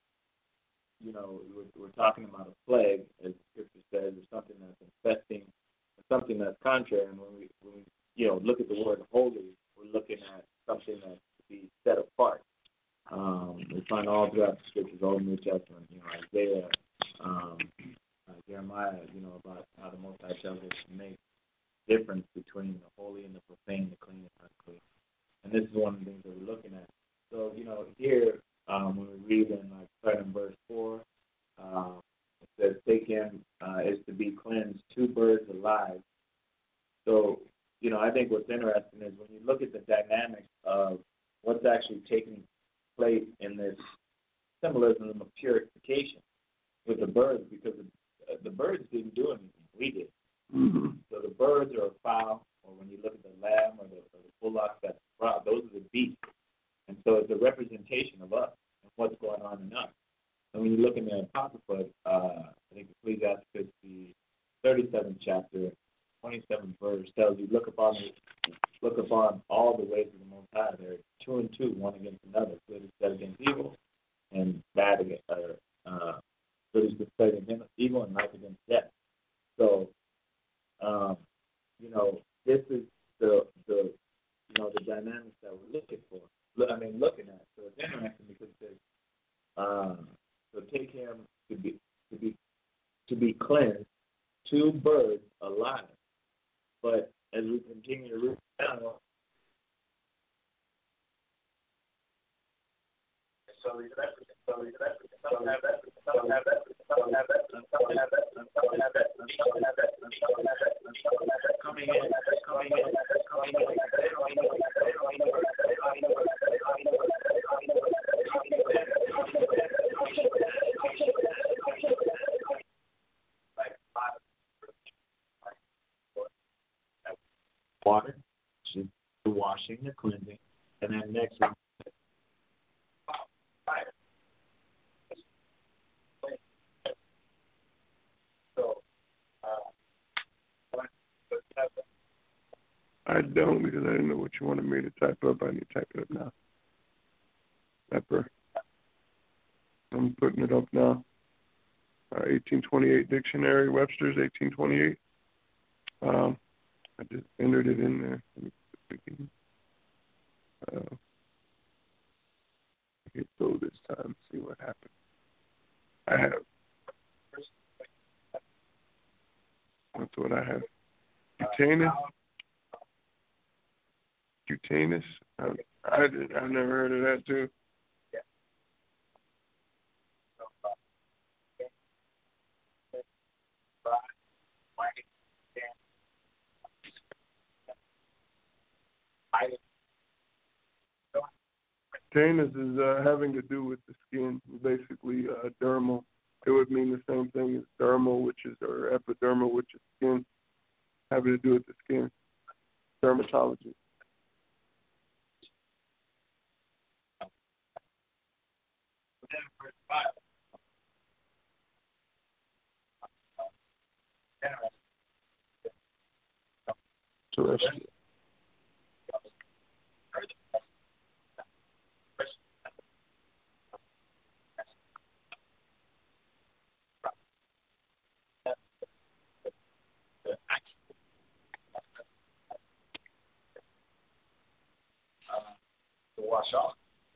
you know, we're, we're talking about a plague, as Scripture says, or something that's infesting, something that's contrary. And when we, when we, you know, look at the word holy, we're looking at something that's to be set apart. Um, we find all throughout the Scriptures, Old and New Testament, you know, Isaiah, um, uh, Jeremiah, you know, about how the Most High tells us to make difference between the holy and the profane, the clean and unclean. And this is one of the things that we're looking at. So, you know, here, um, when we read in, like, starting in verse four, um, it says, take him uh, is to be cleansed, two birds alive. So, you know, I think what's interesting is when you look at the dynamics of what's actually taking place in this symbolism of purification with the birds, because the, uh, the birds didn't do anything. We did. Mm-hmm. So the birds are a fowl, or when you look at the lamb or the, or the bullock that's brought, those are the beasts. And so it's a representation of us and what's going on in us. And when you look in the Apocrypha, uh, I think Ecclesiastes, the thirty-seventh chapter, twenty-seventh verse, tells you, look upon the, look upon all the ways of the Most High. They're two and two, one against another. Good is set against evil, and bad against, or uh, good is set against evil, and life against death. So, um, you know, this is the the you know the dynamics that we're looking for. I mean, looking at. So it's interesting because it says, um, so take him to be to be to be cleansed, two birds alive. But as we continue to read down, so we so we so have that so have that so have that so have that so have that so have that coming in coming in coming in water, the washing, the cleansing, and then next one. I don't, because I didn't know what you wanted me to type up. I need to type it up now. Pepper. I'm putting it up now. Uh, eighteen twenty-eight dictionary, Webster's eighteen twenty-eight. Um, I just entered it in there. Uh, hit go this time, see what happens. I have. That's what I have. Cutanus. Cutanus. Uh, I did. I never heard of that too. Yeah. So, uh, Janus is uh, having to do with the skin, basically uh, dermal. It would mean the same thing as dermal, which is, or epidermal, which is skin, having to do with the skin, dermatology. Terrestrial. to wash off.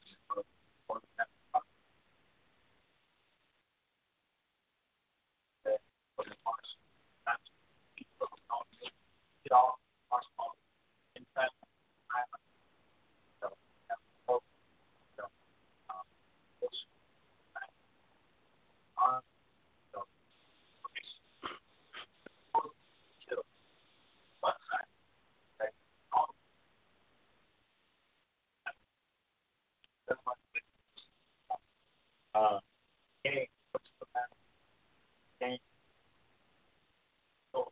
Uh, game, game. So,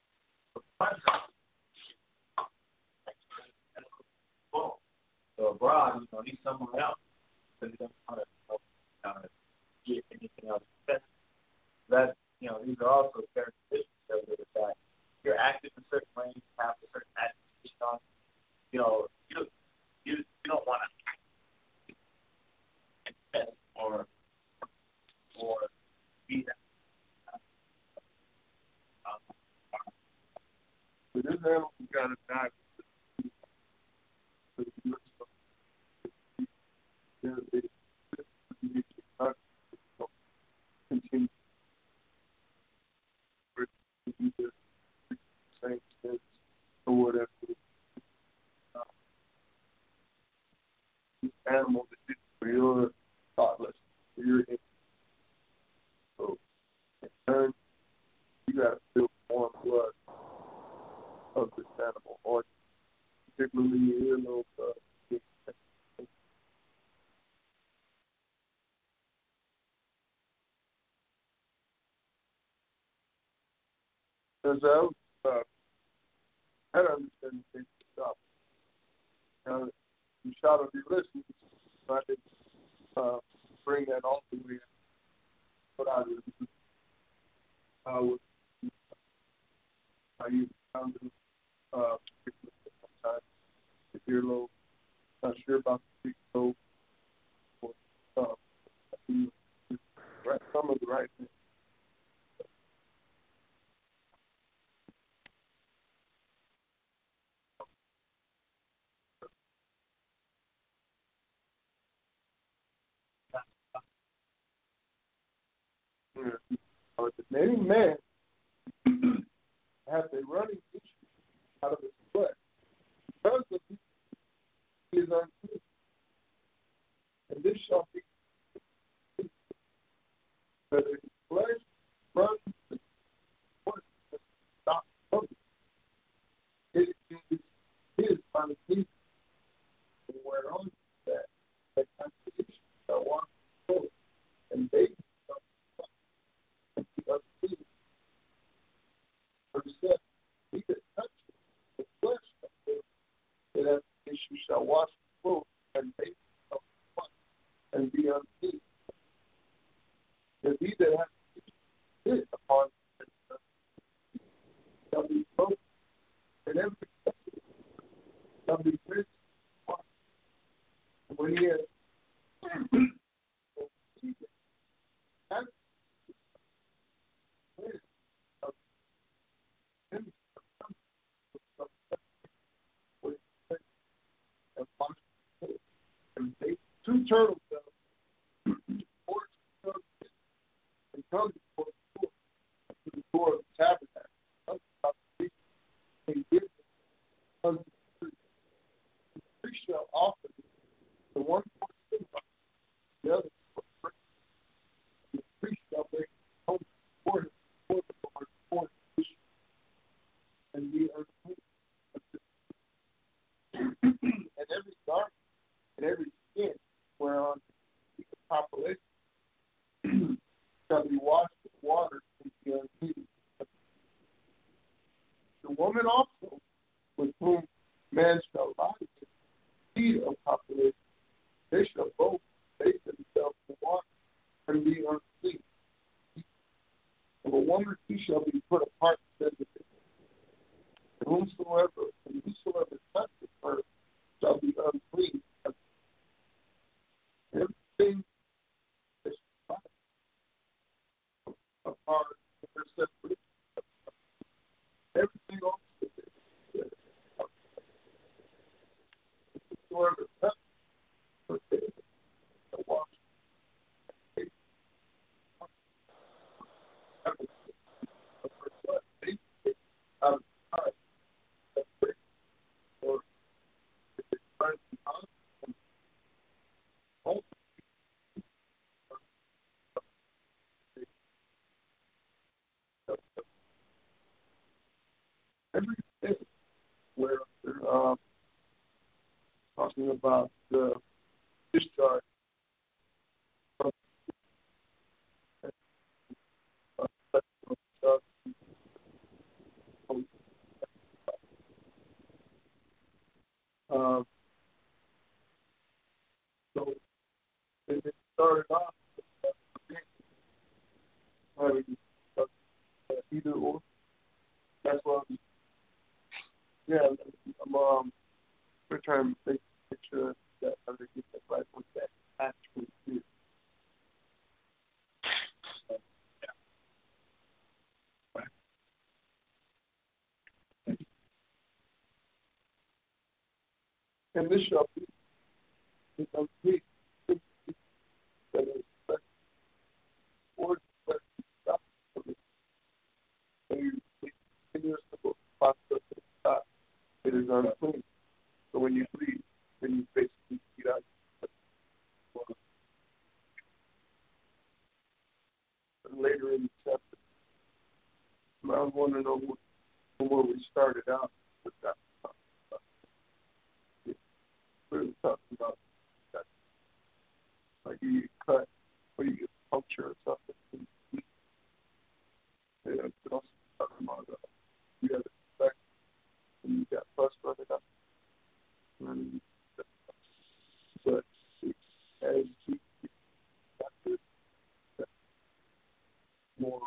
so abroad, you know, he's somewhere else, but he doesn't want to uh, get anything else. That, that, you know, these are also characteristics of it, that you're active in certain ways, you have a certain activity on, you know, you, you, you don't want to invest or or be that. But this animal got to die. Continue to do the same thing or whatever. Uh, this animal that is real thoughtless. You're in. So, in turn, you got to feel warm blood of this animal, or particularly your earlobe. Uh, Because I was, uh, I don't understand the thing stuff. Now, you shot of your listeners, so I didn't uh, bring that all the way. But I was, I was, I used to uh, sometimes if you're a little not sure about the big toe, or uh, right, some of the right things. Yeah. Uh, many men have a running issue out of his flesh because of his unclean. And this shall be that his flesh runs the water that stops coming. It is his unclean. And whereon that that constitution shall walk forward, and they shall be unclean. Verse seven, he that touches the flesh of him that has the issue shall wash the clothes, and they shall wash and be unclean. And he that has the issue upon him shall be broken, and every vessel shall be rinsed and washed. And when he has that's and they two turtles four turtles and come before the door to the door of the tabernacle. And give them unto the priest. The priest shall offer the women also, with whom man shall lie with, seed of population, they shall both bathe themselves in water and be unclean. And a woman she shall be put apart, said the Lord. And whomsoever, and whosoever touches her shall be unclean. Everything is apart from her separation. Everything also is whosoever touches her shall wash. Out of time, or if it's trying to be honest, also everything where they're uh, talking about the discharge of uh, stuff. Um, so it started off uh, having uh, either or. That's what I'm, yeah, I'm um, we're trying to make, make sure that I get that right what that actually is. Uh, yeah. Right. And this shall be is unclean. That is special or special stop. So you continue to process it stop. It is unclean. So when you bleed, then you basically bleed out. And later in the chapter, I want to know what, where we started out with that. We were talking about that, like you get cut or you get puncture or something. Yeah, we also talking about uh, you have an effect and you got pus running up. And, but as we got this, more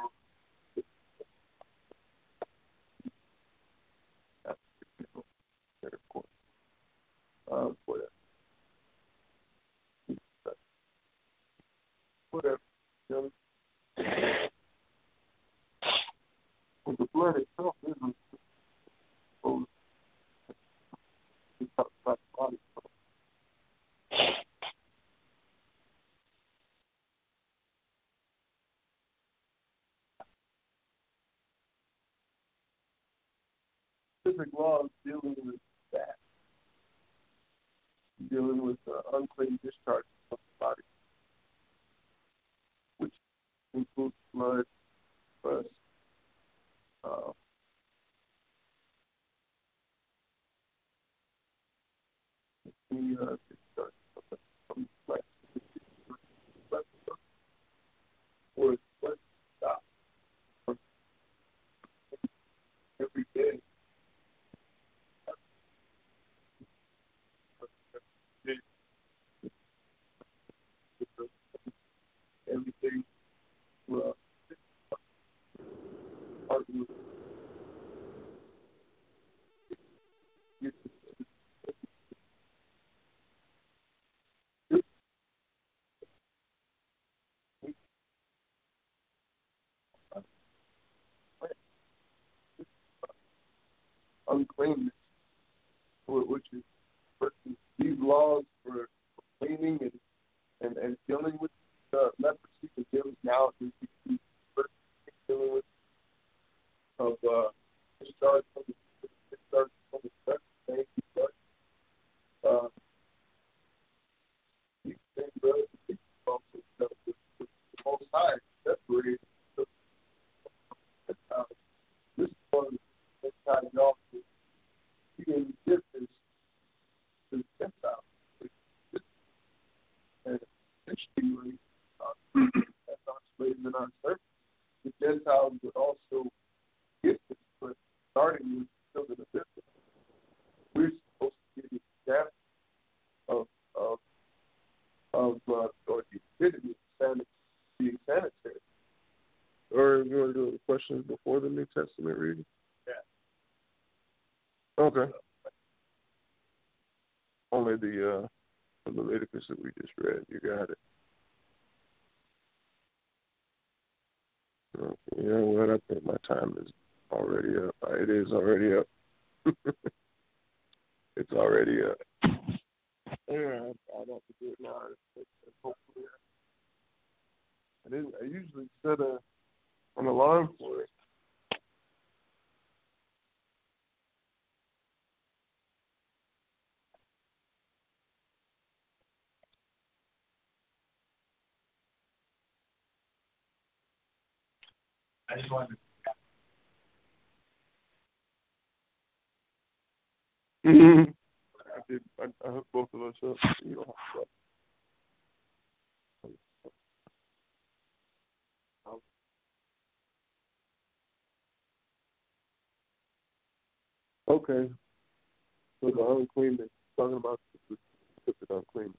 of course, uh, whatever, whatever. You know, well, the blood itself isn't supposed to talk about the body. Specific laws dealing with that, dealing with uh, unclean discharge of the body, which includes blood, pus, uh, any uh, discharge from flesh, or flesh stop every day. Everything will uh, uncleanness, which is these laws for cleaning and, and, and dealing with uh, leprosy, the dealing now is dealing with of uh, discharge from the discharge from the sex, thank you, but uh, these things relatively also dealt with the most high separated. Uh, this one, this time, y'all, he didn't give this to the Gentiles. And interestingly, uh, as our slaves and our servants, the Gentiles would also get this, but starting with children of Israel. We're supposed to be the example of of of uh, or the epitome of sanitary, being sanitary. Or you want to do the questions before the New Testament reading? Yeah. Okay. Only the uh, the Leviticus that we just read. You got it. Okay. You know what? I think my time is already up. It is already up. It's already up. Yeah, I don't have to do it now. Hopefully, I didn't. I usually set a an alarm for it. I just wanted to. Mm-hmm. I did. I, I hooked both of us up. You don't have to. Okay. So the unclean, they're talking about the specific unclean.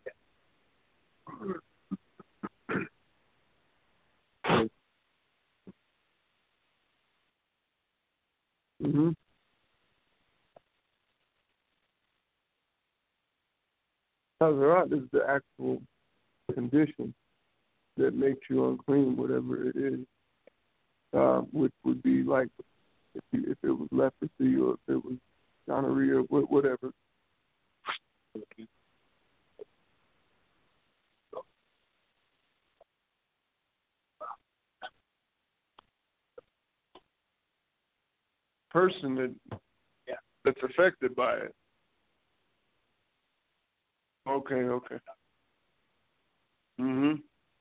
Mm-hmm. Tazarat is the actual condition that makes you unclean, whatever it is, uh, which would be like if, you, if it was leprosy or if it was gonorrhea, whatever. Person that yeah. that's affected by it. Okay, okay. Mhm.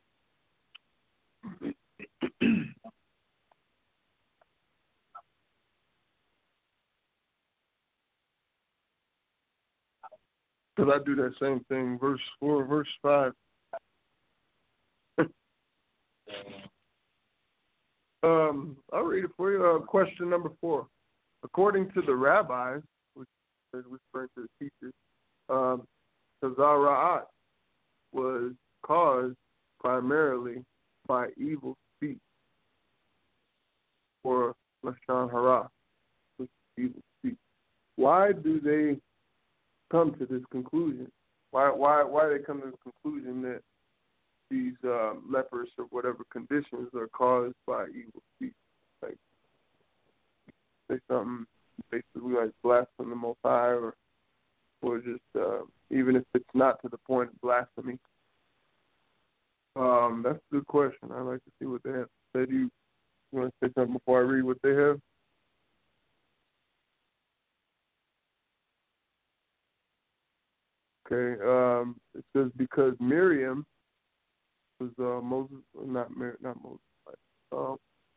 Because I do that same thing. Verse four, verse five. um, I'll read it for you. Uh, question number four. According to the rabbis, which is referring to the teachers, um, Tazara'at was caused primarily by evil speech, or Lashon Hara, which is evil speech. Why do they come to this conclusion? Why why why do they come to the conclusion that these uh, lepers or whatever conditions are caused by evil speech? Like say something basically like blaspheme the Most High, or or just uh, even if it's not to the point of blasphemy. Um, that's a good question. I'd like to see what they have said. You, you want to say something before I read what they have? Okay. Um, it says because Miriam was uh, Moses, not Mir, not Moses. Um,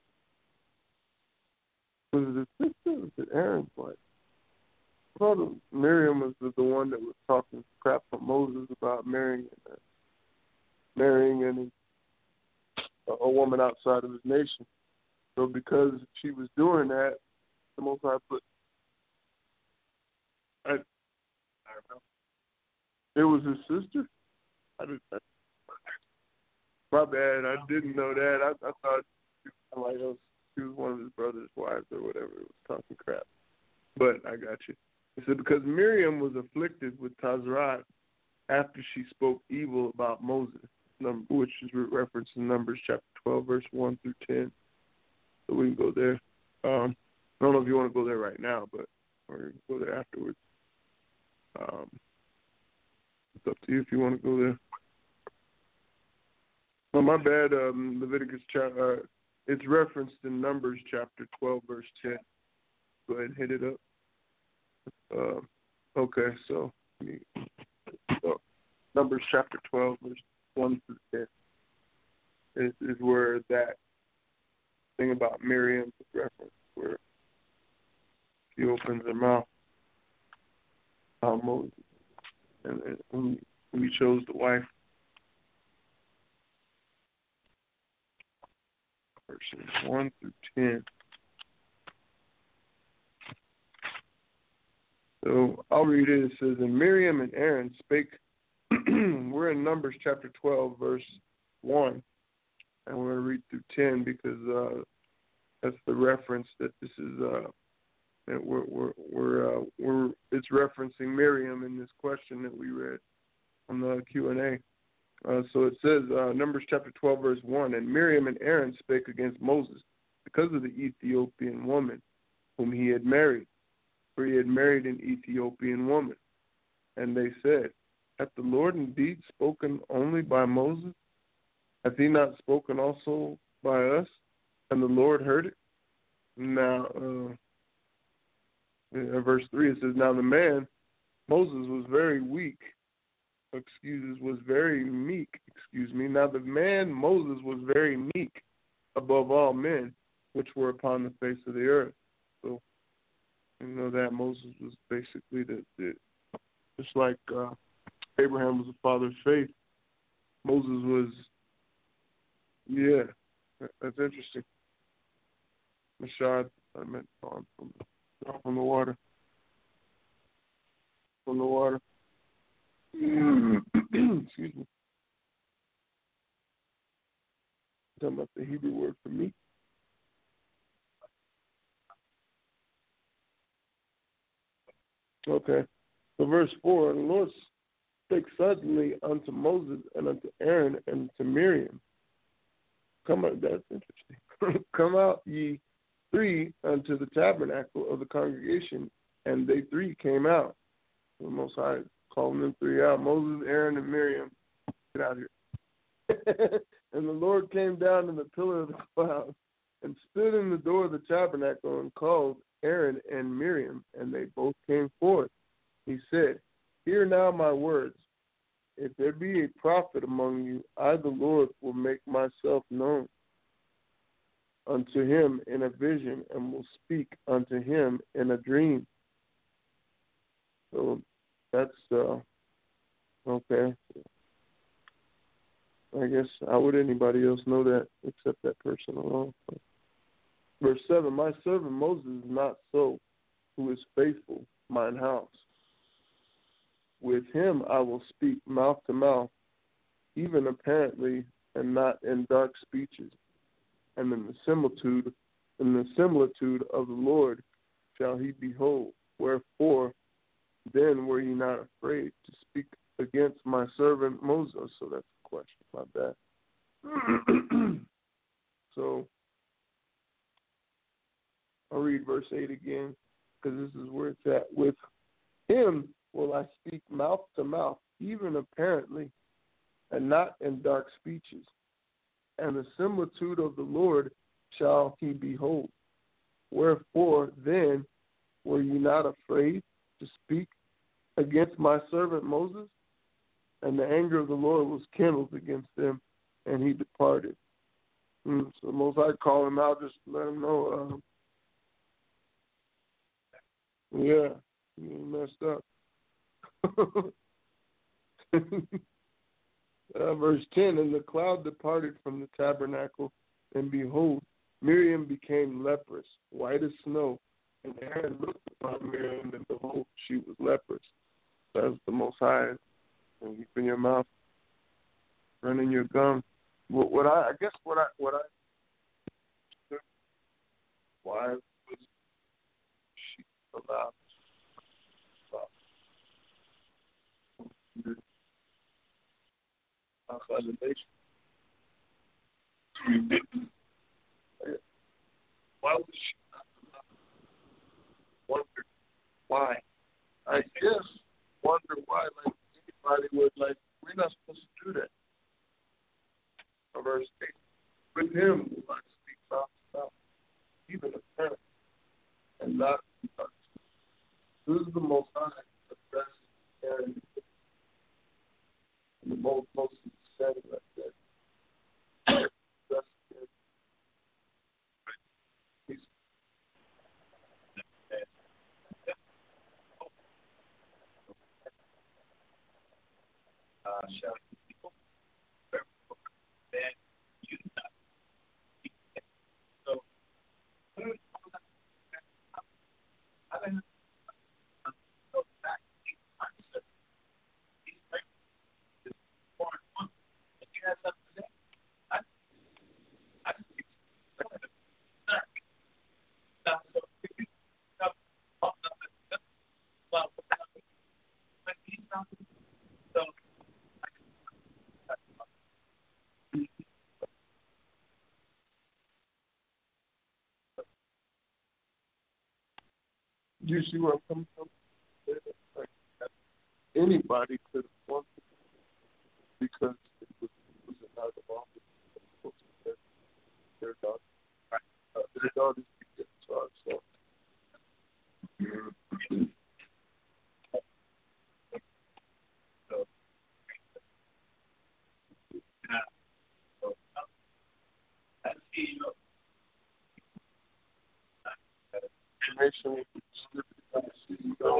was it his sister? Or was it Aaron's wife? I thought Miriam was the, the one that was talking crap to Moses about marrying uh, marrying and a, a woman outside of his nation. So because she was doing that, the Most High put. I, I don't know. It was his sister. I didn't. I, my bad. I didn't know that. I, I thought she was, like, was, she was one of his brother's wives or whatever. It was talking crap. But I got you. It said because Miriam was afflicted with Tazrat after she spoke evil about Moses, which is referenced in Numbers chapter twelve, verse one through ten. So we can go there. Um, I don't know if you want to go there right now, but or you can go there afterwards. Um, it's up to you if you want to go there. Oh, my bad. Um, Leviticus chapter. Uh, it's referenced in Numbers chapter twelve, verse ten. Go ahead and hit it up. Uh, okay, so, so Numbers chapter twelve, verse one through ten is, is where that thing about Miriam is referenced, where she opens her mouth about Moses, and, and who, who he chose the wife. Verses one through ten. I'll read it. It says, and Miriam and Aaron spake. We're in Numbers chapter twelve, verse one. And we're going to read through ten because uh, that's the reference that this is, uh, that we're, we're, we're, uh, we're, it's referencing Miriam in this question that we read on the Q and A. Uh, so it says, uh, Numbers chapter twelve, verse one, and Miriam and Aaron spake against Moses because of the Ethiopian woman whom he had married, for he had married an Ethiopian woman. And they said, hath the Lord indeed spoken only by Moses? Hath he not spoken also by us? And the Lord heard it. Now, uh, in verse three, it says, now the man, Moses, was very weak, excuses, was very meek, excuse me. Now the man, Moses, was very meek above all men which were upon the face of the earth. So, you know that Moses was basically the, the just like uh, Abraham was the father of faith. Moses was, yeah, that's interesting. Mashad, I meant on from, from the water. From the water. Excuse me. Talking about the Hebrew word for meek. Okay. So verse four, and the Lord spake suddenly unto Moses and unto Aaron and to Miriam. Come out, that's interesting. Come out ye three unto the tabernacle of the congregation, and they three came out. The Most High calling them three out, Moses, Aaron, and Miriam. Get out here. And the Lord came down in the pillar of the cloud and stood in the door of the tabernacle and called Aaron and Miriam, and they both came forth. He said, hear now my words. If there be a prophet among you, I, the Lord, will make myself known unto him in a vision, and will speak unto him in a dream. So that's, uh, okay. I guess, how would anybody else know that except that person alone? Verse seven, my servant Moses is not so, who is faithful, mine house. With him I will speak mouth to mouth, even apparently, and not in dark speeches. And in the similitude, in the similitude of the Lord shall he behold. Wherefore, then were ye not afraid to speak against my servant Moses? So that's a question about that. So I'll read verse eight again, because this is where it's at. With him will I speak mouth to mouth, even apparently, and not in dark speeches. And the similitude of the Lord shall he behold. Wherefore then were ye not afraid to speak against my servant Moses? And the anger of the Lord was kindled against them, and he departed. Mm, so Most High call him out, just let him know, um, yeah, you messed up. uh, verse ten, and the cloud departed from the tabernacle, and behold, Miriam became leprous, white as snow. And Aaron looked upon Miriam, and behold, she was leprous. That's the Most High. And keep in your mouth, run in your gum. What, what I, I guess what I, what I, why was she allowed outside the nation? Why was she not allowed? Wonder why. I guess wonder why, like anybody would, like, we're not supposed to do that. Verse eight, with him will I speak mouth to mouth, even apparent, and not in dark. This is the Most High, the best and the most, most standing like that. That's it. He's uh, shouting people, then you not. So, I don't know. You see where I'm coming from? Like, anybody could have won because it was, it was another office. Their daughter. Uh, their daughters get charged. So. Information will be distributed by the C E O.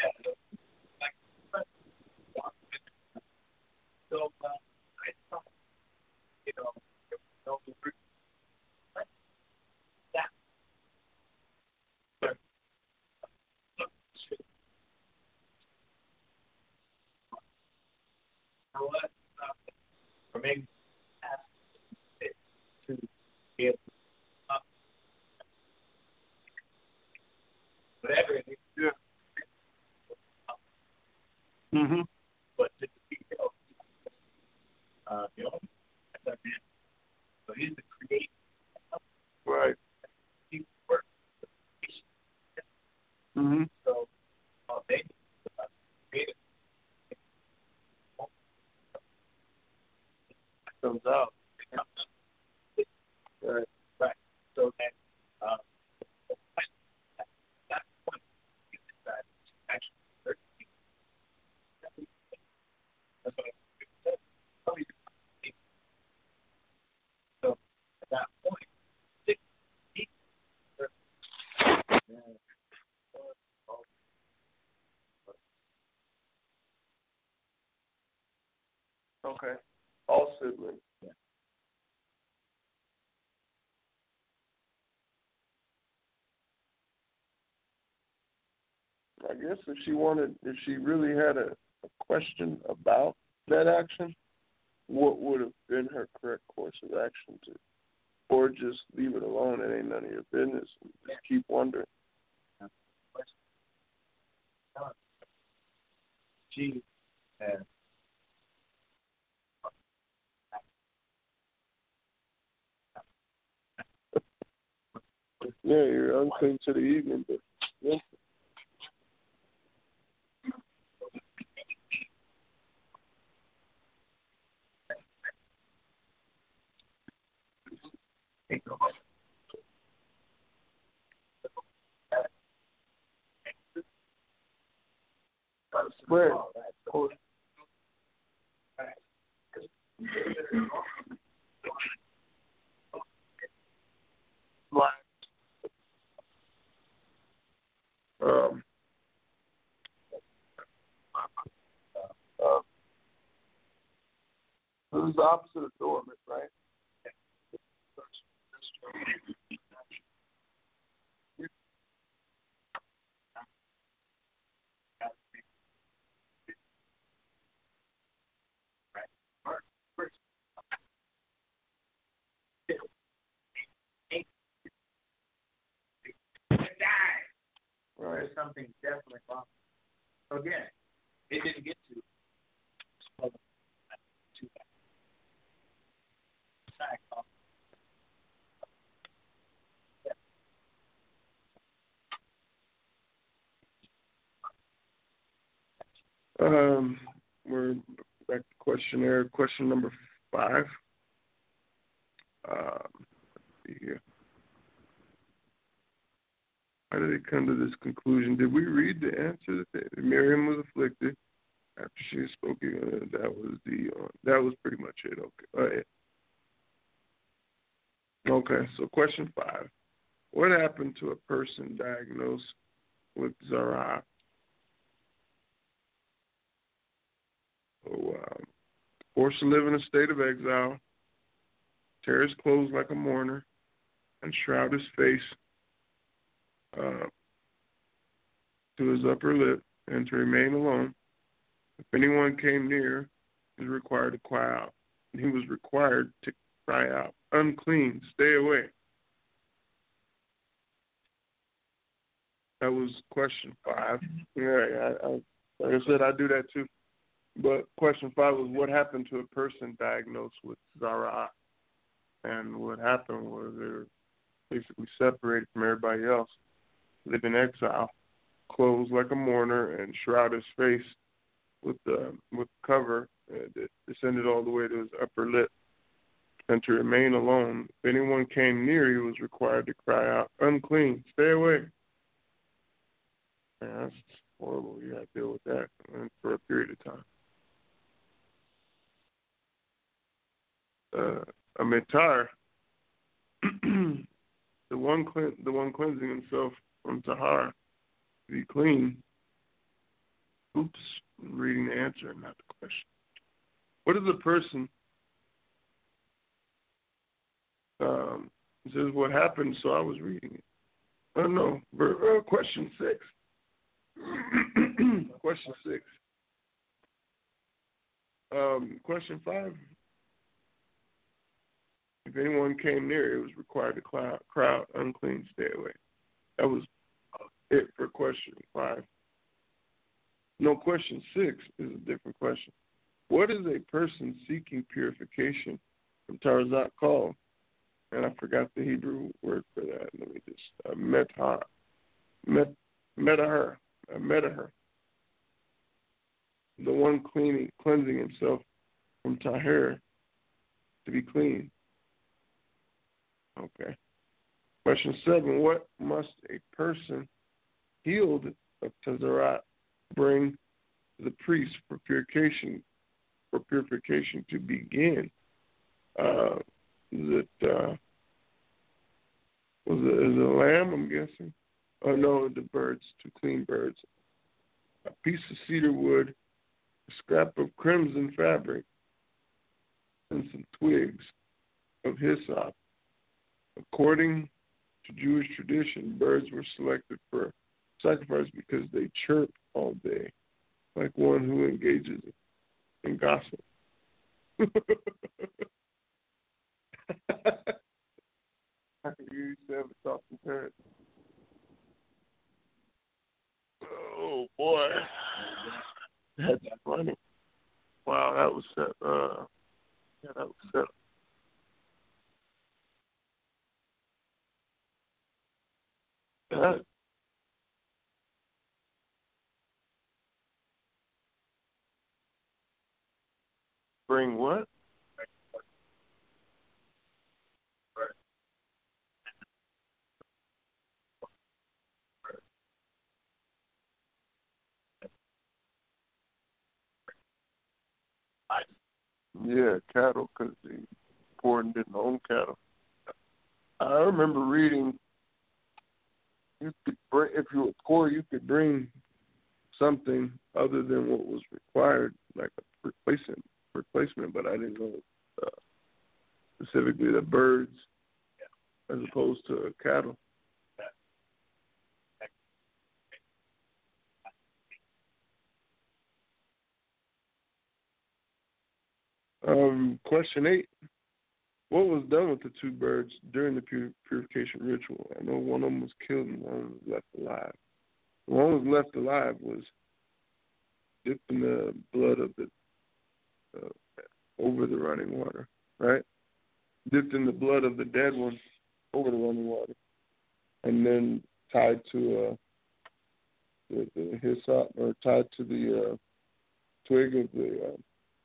For me, to get up, whatever it is, Yeah. Mm-hmm. but to be able, uh, you know, that's a man. So he's the creator. Right. He works. Mm-hmm. So, uh, they created. Comes out. It comes up. Right. Right. So that, uh, that's one that actually thirteen. That's what I said. So at that point, six people. Okay. All siblings. Yeah. I guess if she wanted, if she really had a, a question about that action, what would have been her correct course of action to, or just leave it alone? It ain't none of your business. And just keep wondering. She has Yeah, you're unclean to the evening, but yeah. Spread. Um, uh, this is the opposite of dormant, right? Right. There's something definitely wrong. So again, it didn't get to to Um, we're back to questionnaire. Question number five. Um, let's see here. How did it come to this conclusion? Did we read the answer that Miriam was afflicted after she had spoken? Uh, that was the. Uh, that was pretty much it. Okay. Go ahead. Okay. So question five. What happened to a person diagnosed with Zara? So, um, forced to live in a state of exile, tear his clothes like a mourner, and shroud his face uh, to his upper lip, and to remain alone. If anyone came near, he was required to cry out. He was required to cry out, unclean, stay away. That was question five. Yeah, I, I, like I said, I do that too. But question five was, what happened to a person diagnosed with Zara? And what happened was they were basically separated from everybody else, lived in exile, clothes like a mourner and shroud his face with the with cover uh, that descended all the way to his upper lip, and to remain alone. If anyone came near, he was required to cry out, "Unclean, stay away." Man, that's horrible. You got to deal with that for a period of time. Uh, a mitar, the one clean, the one cleansing himself from tahar, to be clean. Oops, I'm reading the answer, not the question. What is a person? Um, it says what happened, so I was reading it. Oh no, uh, question six. Question six. Um, question five. If anyone came near, it was required to crowd, crowd unclean, stay away. That was it for question five. No, question six is a different question. What is a person seeking purification from Tarzat called? And I forgot the Hebrew word for that. Let me just uh, metah, met, metaher, uh, metaher. The one cleaning, cleansing himself from tahir, to be clean. Okay. Question seven. What must a person healed of Tazarat bring to the priest for purification, for purification to begin? Uh, is it, uh, was it, is it a lamb, I'm guessing? Oh, no, the birds, two clean birds. A piece of cedar wood, a scrap of crimson fabric, and some twigs of hyssop. According to Jewish tradition, birds were selected for sacrifice because they chirp all day, like one who engages in gossip. You used to have a talking parrot. Oh boy, that's funny. Wow, that was set. Uh, yeah, that was set. That, bring what? Yeah, cattle, because the poor didn't own cattle. I remember reading, you could bring, if you were poor, you could bring something other than what was required, like a replacement, replacement. But I didn't know uh, specifically the birds as opposed to cattle. Um, question eight. What was done with the two birds during the pur- purification ritual? I know one of them was killed and one was left alive. The one was left alive was dipped in the blood of the uh, over the running water, right? Dipped in the blood of the dead one over the running water, and then tied to uh, the, the hyssop or tied to the uh, twig of the. Uh,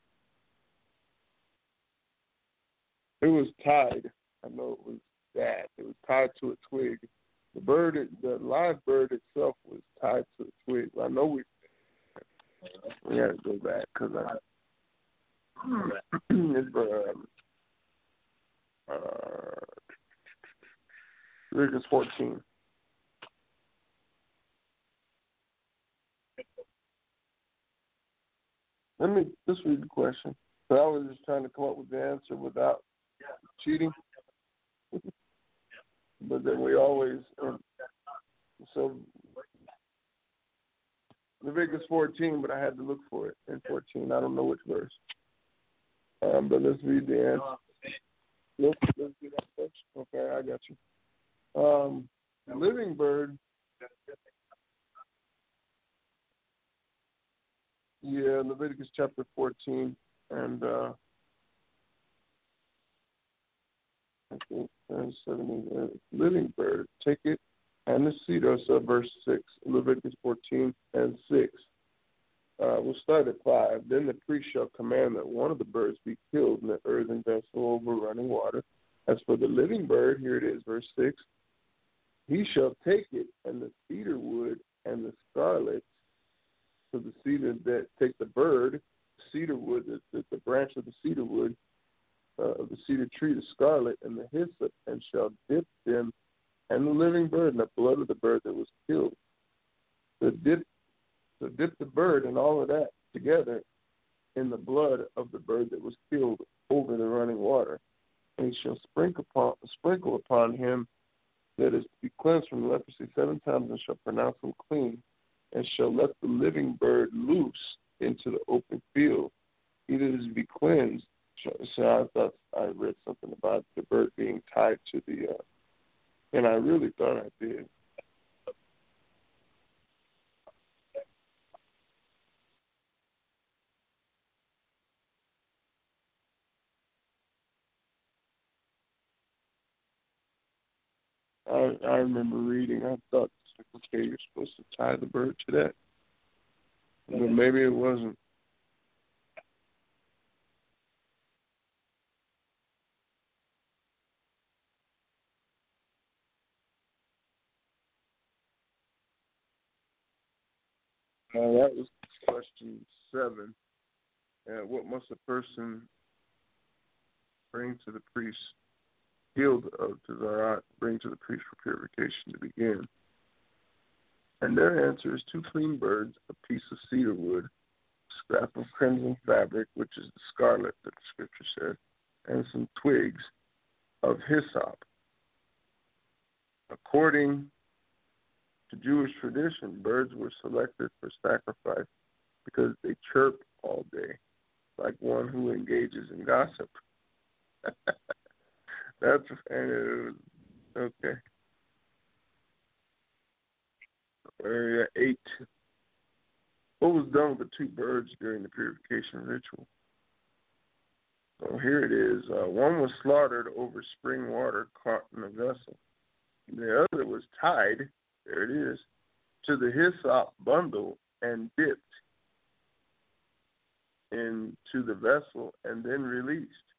it was tied. I know it was that. It was tied to a twig. The bird, the live bird itself, was tied to a twig. I know we we had to go back because I. it's um, uh, Leviticus fourteen. Let me just read the question. So I was just trying to come up with the answer without cheating. But then we always, um, so Leviticus fourteen, but I had to look for it in fourteen. I don't know which verse. Um, but let's read the answer. Let's, let's do that first. Okay, I got you. Um, living bird. Yeah, Leviticus chapter fourteen, and uh, I think uh, seventy. Uh, living bird, take it and the cedar. So verse six, Leviticus fourteen and six. Uh, we'll start at five. Then the priest shall command that one of the birds be killed in the earthen vessel over running water. As for the living bird, here it is, verse six. He shall take it, and the cedar wood and the scarlet. So the cedar that take the bird, cedar wood, the, the, the branch of the cedar wood, uh, of the cedar tree, the scarlet, and the hyssop, and shall dip them and the living bird in the blood of the bird that was killed. So dip, so dip the bird and all of that together in the blood of the bird that was killed over the running water. And he shall sprinkle upon, sprinkle upon him that is to be cleansed from leprosy seven times, and shall pronounce him clean, and shall let the living bird loose into the open field. Either is to be cleansed. So I thought I read something about the bird being tied to the, uh, and I really thought I did. I, I remember reading, I thought, okay, you're supposed to tie the bird to that. But maybe it wasn't. Uh, that was question seven. Uh, what must a person bring to the priest, healed of to the bring to the priest for purification to begin? And their answer is two clean birds, a piece of cedar wood, scrap of crimson fabric, which is the scarlet that the scripture said, and some twigs of hyssop. According to Jewish tradition, birds were selected for sacrifice because they chirp all day, like one who engages in gossip. That's and it was, okay. Area eight. What was done with the two birds during the purification ritual? So here it is. Uh, one was slaughtered over spring water caught in a vessel. The other was tied, there it is, to the hyssop bundle and dipped into the vessel and then released.